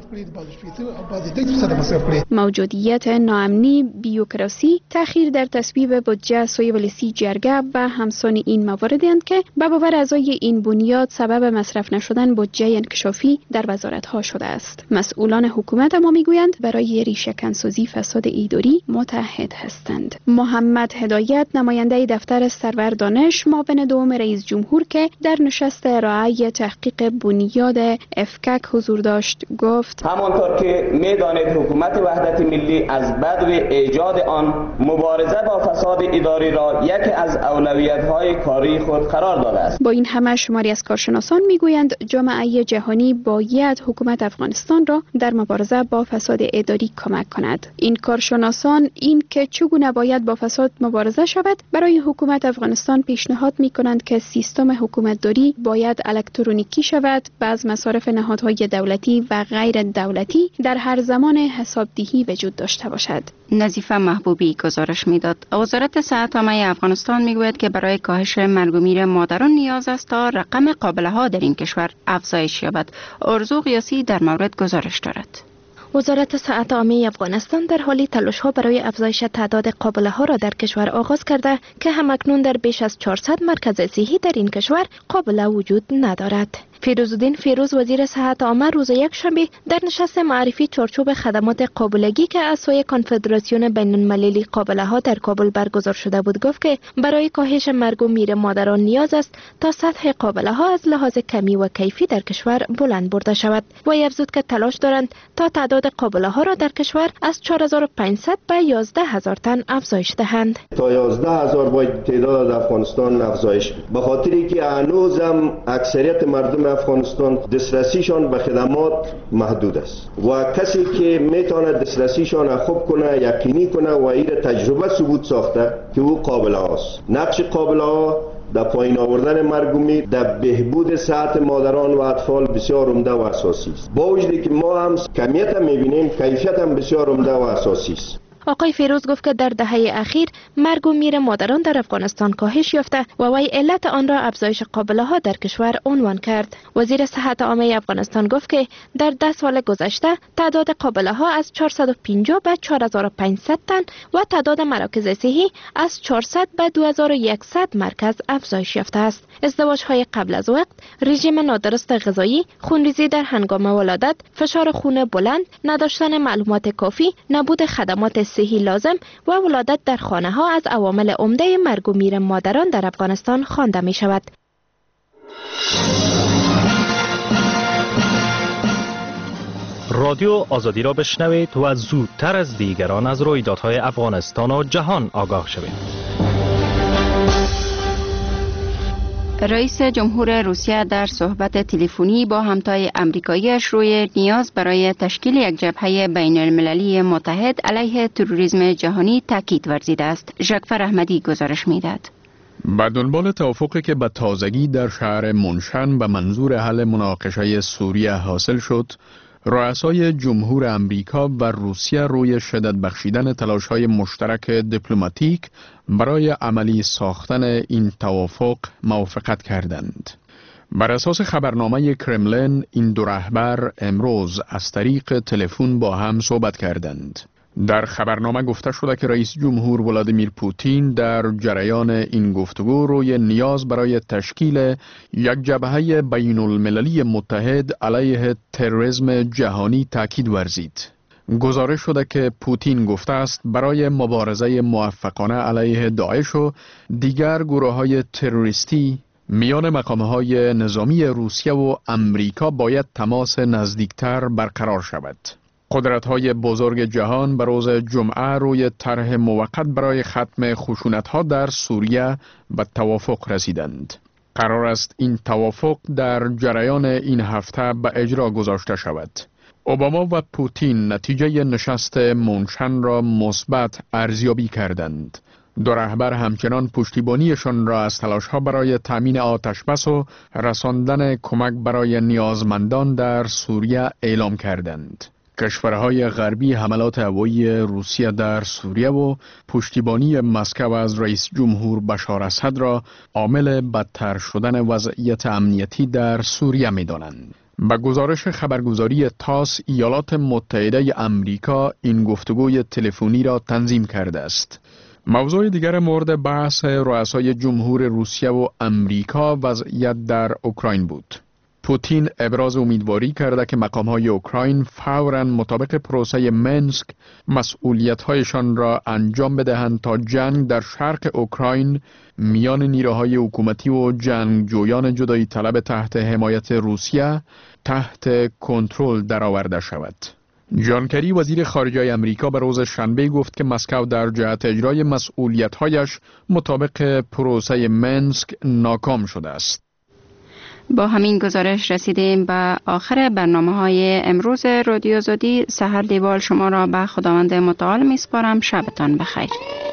موجودیت ناامنی، بیوکراسی، تأخیر در تصویب بودجه سوی ولسی جرگه و همسان این مواردند که به باور اعضای این بنیاد سبب مصرف نشدن بودجه انکشافی در وزارت‌ها شده است. مسئولان حکومت اما میگویند برای ریشه‌کنسازی فساد اداری متحد هستند. محمد هدایت نماینده دفتر سرور دانش معاون دوم رئیس جمهور که در نشست ارائه تحقیق بنیاد افکاک حضور داشت گفت: همانطور که می‌دانید حکومت وحدت ملی از بدو ایجاد آن مبارزه با فساد اداری را یکی از اولویت‌های کاری خود قرار داده است. با این همه شماری از کارشناسان میگویند جامعه جهانی باید حکومت افغانستان را در مبارزه با فساد اداری کمک کند. این کارشناسان این که چگونه باید با فساد مبارزه شود برای حکومت افغانستان پیشنهاد می‌کنند که سیستم حکومتداری باید الکترونیکی شود، بعض مصارف نهادهای دولتی و غیر دولتی در هر زمان حسابدهی وجود داشته باشد. نظیفه محبوبی گزارش میداد. وزارت صحت عامه افغانستان میگوید که برای کاهش مرگ و میر مادران نیاز است تا رقم قابله‌ها در این کشور افزایش یابد. ارزو قیاسی در مورد گزارش دارد. وزارت صحت عامه افغانستان در حال تلاش‌ها برای افزایش تعداد قابله‌ها را در کشور آغاز کرده که همکنون در بیش از 400 مرکز صحی در این کشور قابله وجود ندارد. فیروزالدین فیروز وزیر صحت عامه روز یکشنبه در نشست معرفی چارچوب خدمات قابلگی که از سوی کنفدراسیون بین‌المللی قابله‌ها در کابل برگزار شده بود گفت که برای کاهش مرگ و میر مادران نیاز است تا سطح قابله‌ها از لحاظ کمی و کیفی در کشور بلند برده شود. و افزود که تلاش دارند تا تعداد قابله‌ها را در کشور از 4500 به 11000 تن افزایش دهند. تا 11000 باید تعداد از افغانستان افزایش، به خاطری که هنوزم اکثریت مردم افغانستان دسترسیشان به خدمات محدود است و کسی که میتونه دسترسیشان خوب کنه، یقینی کنه و این تجربه ثبوت ساخته که او قابله است. نقش قابله ها در پایین آوردن مرگ و میر، در بهبود صحت مادران و اطفال بسیار عمده و اساسی است. با وجودی که ما هم کمیت هم میبینیم، کیفیت هم بسیار عمده و اساسی است. آقای فیروز گفت که در دهه اخیر مرگ و میر مادران در افغانستان کاهش یافته و وی علت آن را افزایش قابله‌ها در کشور عنوان کرد. وزیر صحت عامه افغانستان گفت که در 10 سال گذشته تعداد قابله‌ها از 450 به 4500 تن و تعداد مراکز صحی از 400 به 2100 مرکز افزایش یافته است. ازدواج‌های قبل از وقت، رژیم نادرست غذایی، خونریزی در هنگام ولادت، فشار خون بلند، نداشتن معلومات کافی، نبود خدمات صحی لازم و ولادت در خانه ها از عوامل عمده مرگ و میر مادران در افغانستان خوانده می شود. رادیو آزادی را بشنوید و زودتر از دیگران از رویدادهای افغانستان و جهان آگاه شوید. رئیس جمهور روسیه در صحبت تلفنی با همتای آمریکایی‌اش روی نیاز برای تشکیل یک جبهه بین المللی متحد علیه تروریسم جهانی تاکید ورزیده است. ژاکفر احمدی گزارش می‌دهد. به دنبال توافقی که به تازگی در شهر منشن به منظور حل مناقشه سوریه حاصل شد، رؤسای جمهور امریکا و روسیه روی شدت بخشیدن تلاش‌های مشترک دیپلماتیک برای عملی ساختن این توافق موافقت کردند. بر اساس خبرنامه کرملین این دو رهبر امروز از طریق تلفن با هم صحبت کردند. در خبرنامه گفته شده که رئیس جمهور ولادیمیر پوتین در جریان این گفتگو روی نیاز برای تشکیل یک جبهه بین المللی متحد علیه تروریسم جهانی تاکید ورزید. گزارش شده که پوتین گفته است برای مبارزه موفقانه علیه داعش و دیگر گروه‌های تروریستی میان مقام‌های نظامی روسیه و امریکا باید تماس نزدیکتر برقرار شود. قدرت‌های بزرگ جهان به روز جمعه روی طرح موقت برای ختم خشونت‌ها در سوریه به توافق رسیدند. قرار است این توافق در جریان این هفته به اجرا گذاشته شود. اوباما و پوتین نتیجه نشست مونشن را مثبت ارزیابی کردند. دو رهبر همچنان پشتیبانیشان را از تلاش‌ها برای تامین آتشبس و رساندن کمک برای نیازمندان در سوریه اعلام کردند. کشورهای غربی حملات هوایی روسیه در سوریه و پشتیبانی مسکو از رئیس جمهور بشار اسد را عامل بدتر شدن وضعیت امنیتی در سوریه می‌دانند. با گزارش خبرگزاری تاس، ایالات متحده امریکا این گفتگوی تلفنی را تنظیم کرده است. موضوع دیگر مورد بحث رؤسای جمهور روسیه و امریکا وضعیت در اوکراین بود. پوتین ابراز امیدواری کرده که مقام‌های اوکراین فوراً مطابق پروسه منسک مسئولیت‌هایشان را انجام بدهند تا جنگ در شرق اوکراین میان نیروهای حکومتی و جنگجویان جدایی طلب تحت حمایت روسیه تحت کنترل درآورده شود. جان کری وزیر خارجه امریکا به روز شنبه گفت که مسکو در جهت اجرای مسئولیت‌هایش مطابق پروسه منسک ناکام شده است. با همین گزارش رسیدیم به آخر برنامه‌های امروز رادیو زودی. سحر دیوال شما را به خداوند متعال می‌سپارم. شبتان بخیر.